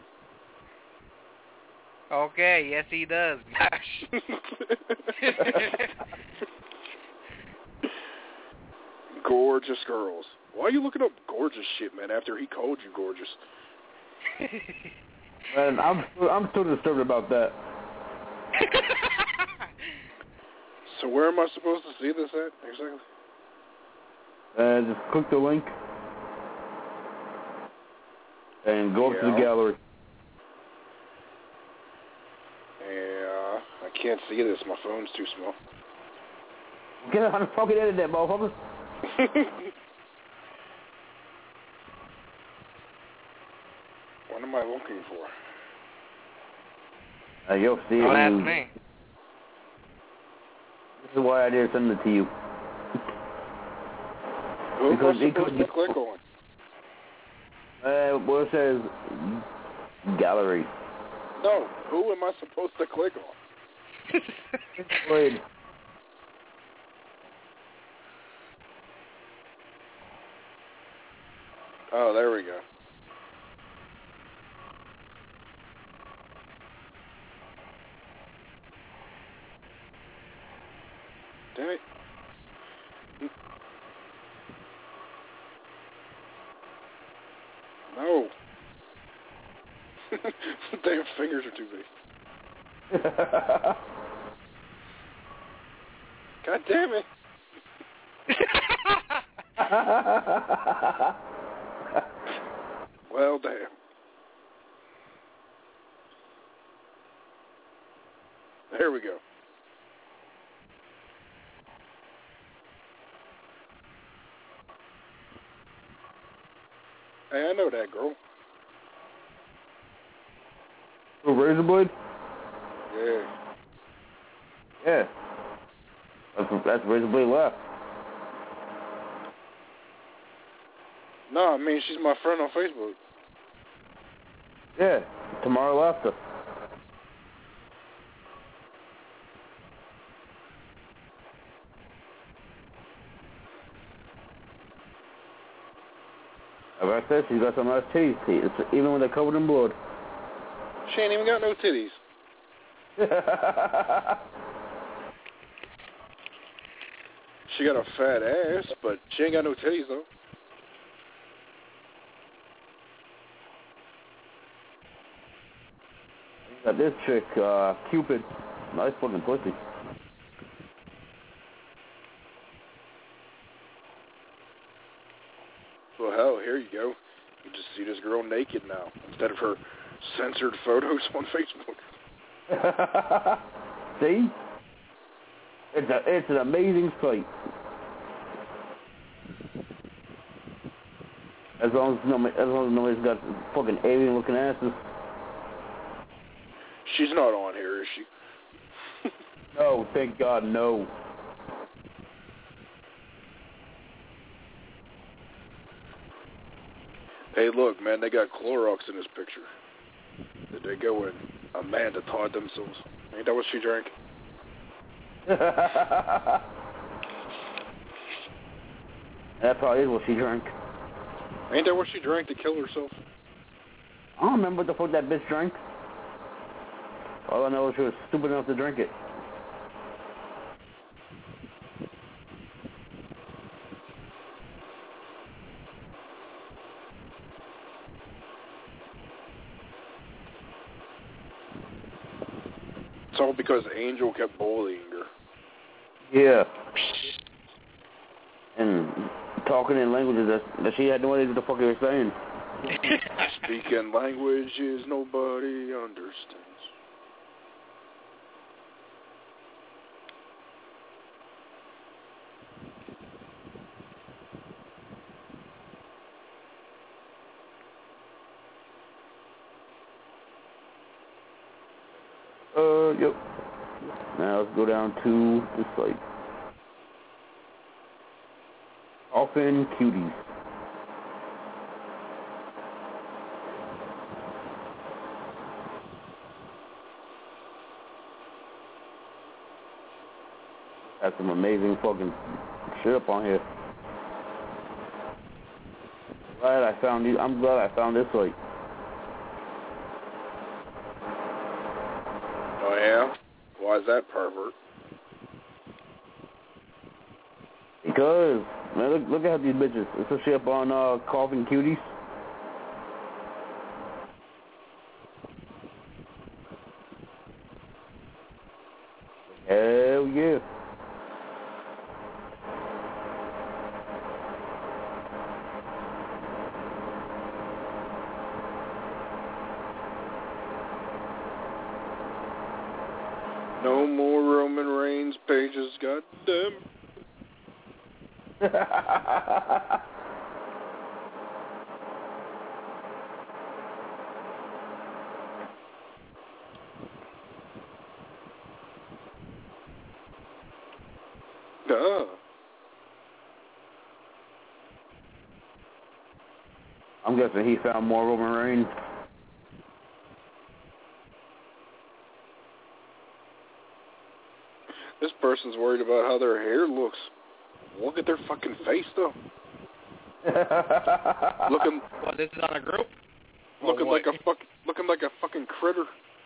Okay, yes, he does. Gosh. Gorgeous girls. Why are you looking up gorgeous shit, man, after he called you gorgeous? Man, I'm still disturbed about that. So where am I supposed to see this at, exactly? Just click the link and go up to the gallery. Yeah, I can't see this. My phone's too small. Get on the fucking internet, motherfucker. What am I looking for? You'll see it. Don't ask me. This is why I didn't send it to you. Who am I supposed to click on? Well, it says gallery. No, who am I supposed to click on? Wait. Oh, there we go. Damn it. No. Damn fingers are too big. God damn it. Well, damn. There we go. Hey, I know that girl. Oh, Razorblade? Yeah. Yeah. That's Razorblade left. No, I mean, she's my friend on Facebook. Yeah. Tomorrow left her. Like I said, she's got some nice titties. Even when they're covered in blood. She ain't even got no titties. She got a fat ass, but she ain't got no titties, though. Got this chick, Cupid. Nice fucking pussy. Well, hell, here you go. You just see this girl naked now, instead of her censored photos on Facebook. See? It's an amazing sight. As long as nobody's got fucking alien-looking asses. She's not on here, is she? No, thank God, no. Hey, look, man, they got Clorox in this picture. Did they go and Amanda Todd themselves? Ain't that what she drank? That probably is what she drank. Ain't that what she drank to kill herself? I don't remember what the fuck that bitch drank. All I know is she was stupid enough to drink it. It's all because Angel kept bullying her. Yeah. And talking in languages that she had no idea what the fuck he was saying. Speaking languages nobody understands. Yep. Now let's go down to the site. Often Cuties. Got some amazing fucking shit up on here. I'm glad I found this site. Oh, yeah? Why is that, pervert? Because, man, look at these bitches. It's a shit up on Coughing Cuties. Hell yeah. No more Roman Reigns pages, goddamn. Duh. I'm guessing he found more Roman Reigns. This person's worried about how their hair looks. Look at their fucking face, though. Looking. What? This is on a group. Looking like a fucking critter.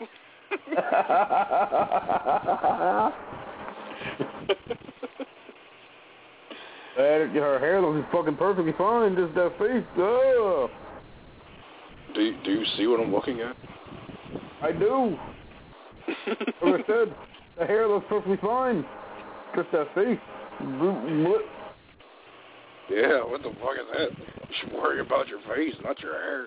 Her hair looks fucking perfectly fine. Just that face. Oh. Do you see what I'm looking at? I do. Like I said, the hair looks perfectly fine. Just that face. Yeah, what the fuck is that? You should worry about your face, not your hair.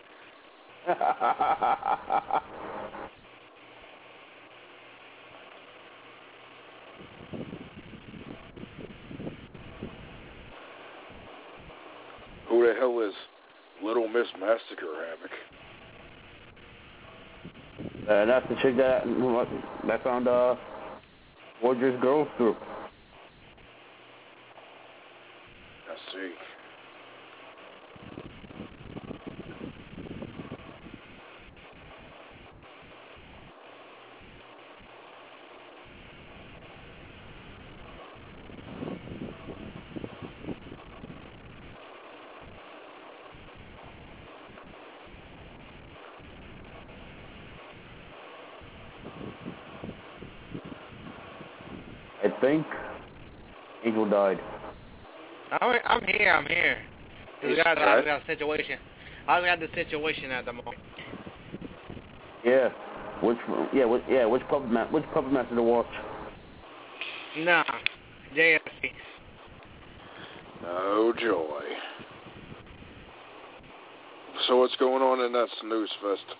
Who the hell is Little Miss Massacre Havoc? That's the chick that found Warriors Girls Group. I see. I think Angel died. I'm here. We got a situation. I got the situation at the moment. Yeah. Which puppet master to watch? Nah, JSC. Oh joy. So what's going on in that snooze fest?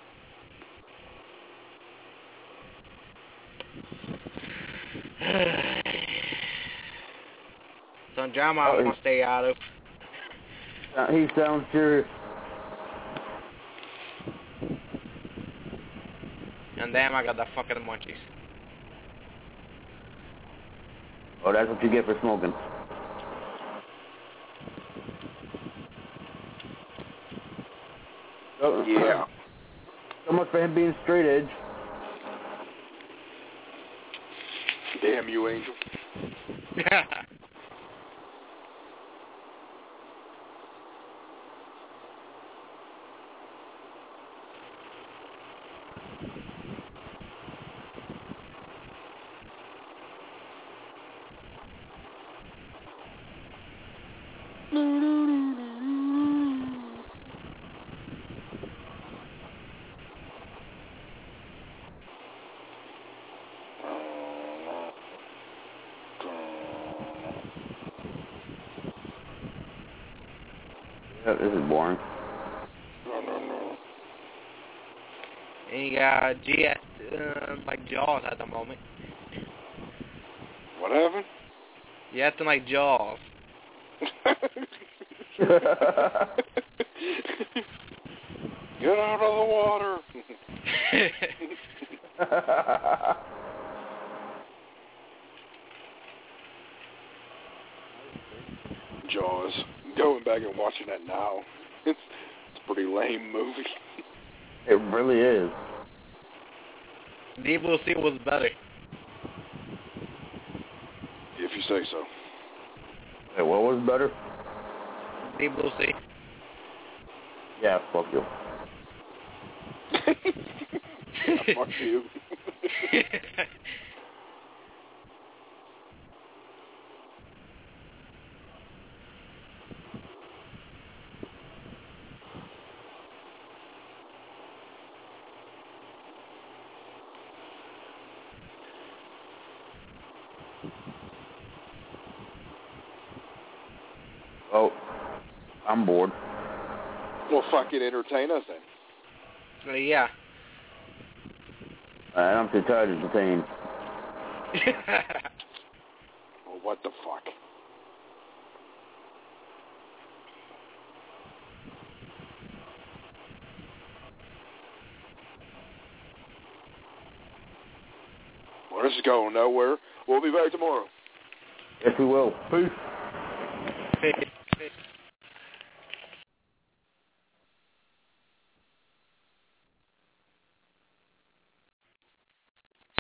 Some drama I want to stay out of. He sounds serious. And damn, I got the fucking munchies. Oh, that's what you get for smoking. Yeah. So much for him being straight edge. Damn you, Angel. This is boring. And you got GS, like Jaws at the moment. What happened? You acting like Jaws. Get out of the water. Jaws. Going back and watching that now. It's a pretty lame movie. It really is. Deep Blue Sea was better. If you say so. Hey, what was better? Deep Blue Sea. Yeah, fuck you. Yeah, fuck you. Oh, I'm bored. Well, fucking entertain us then. Yeah. I'm too tired to entertain. Well, what the fuck? Well, this is going nowhere. We'll be back tomorrow. Yes, we will. Peace. Peace.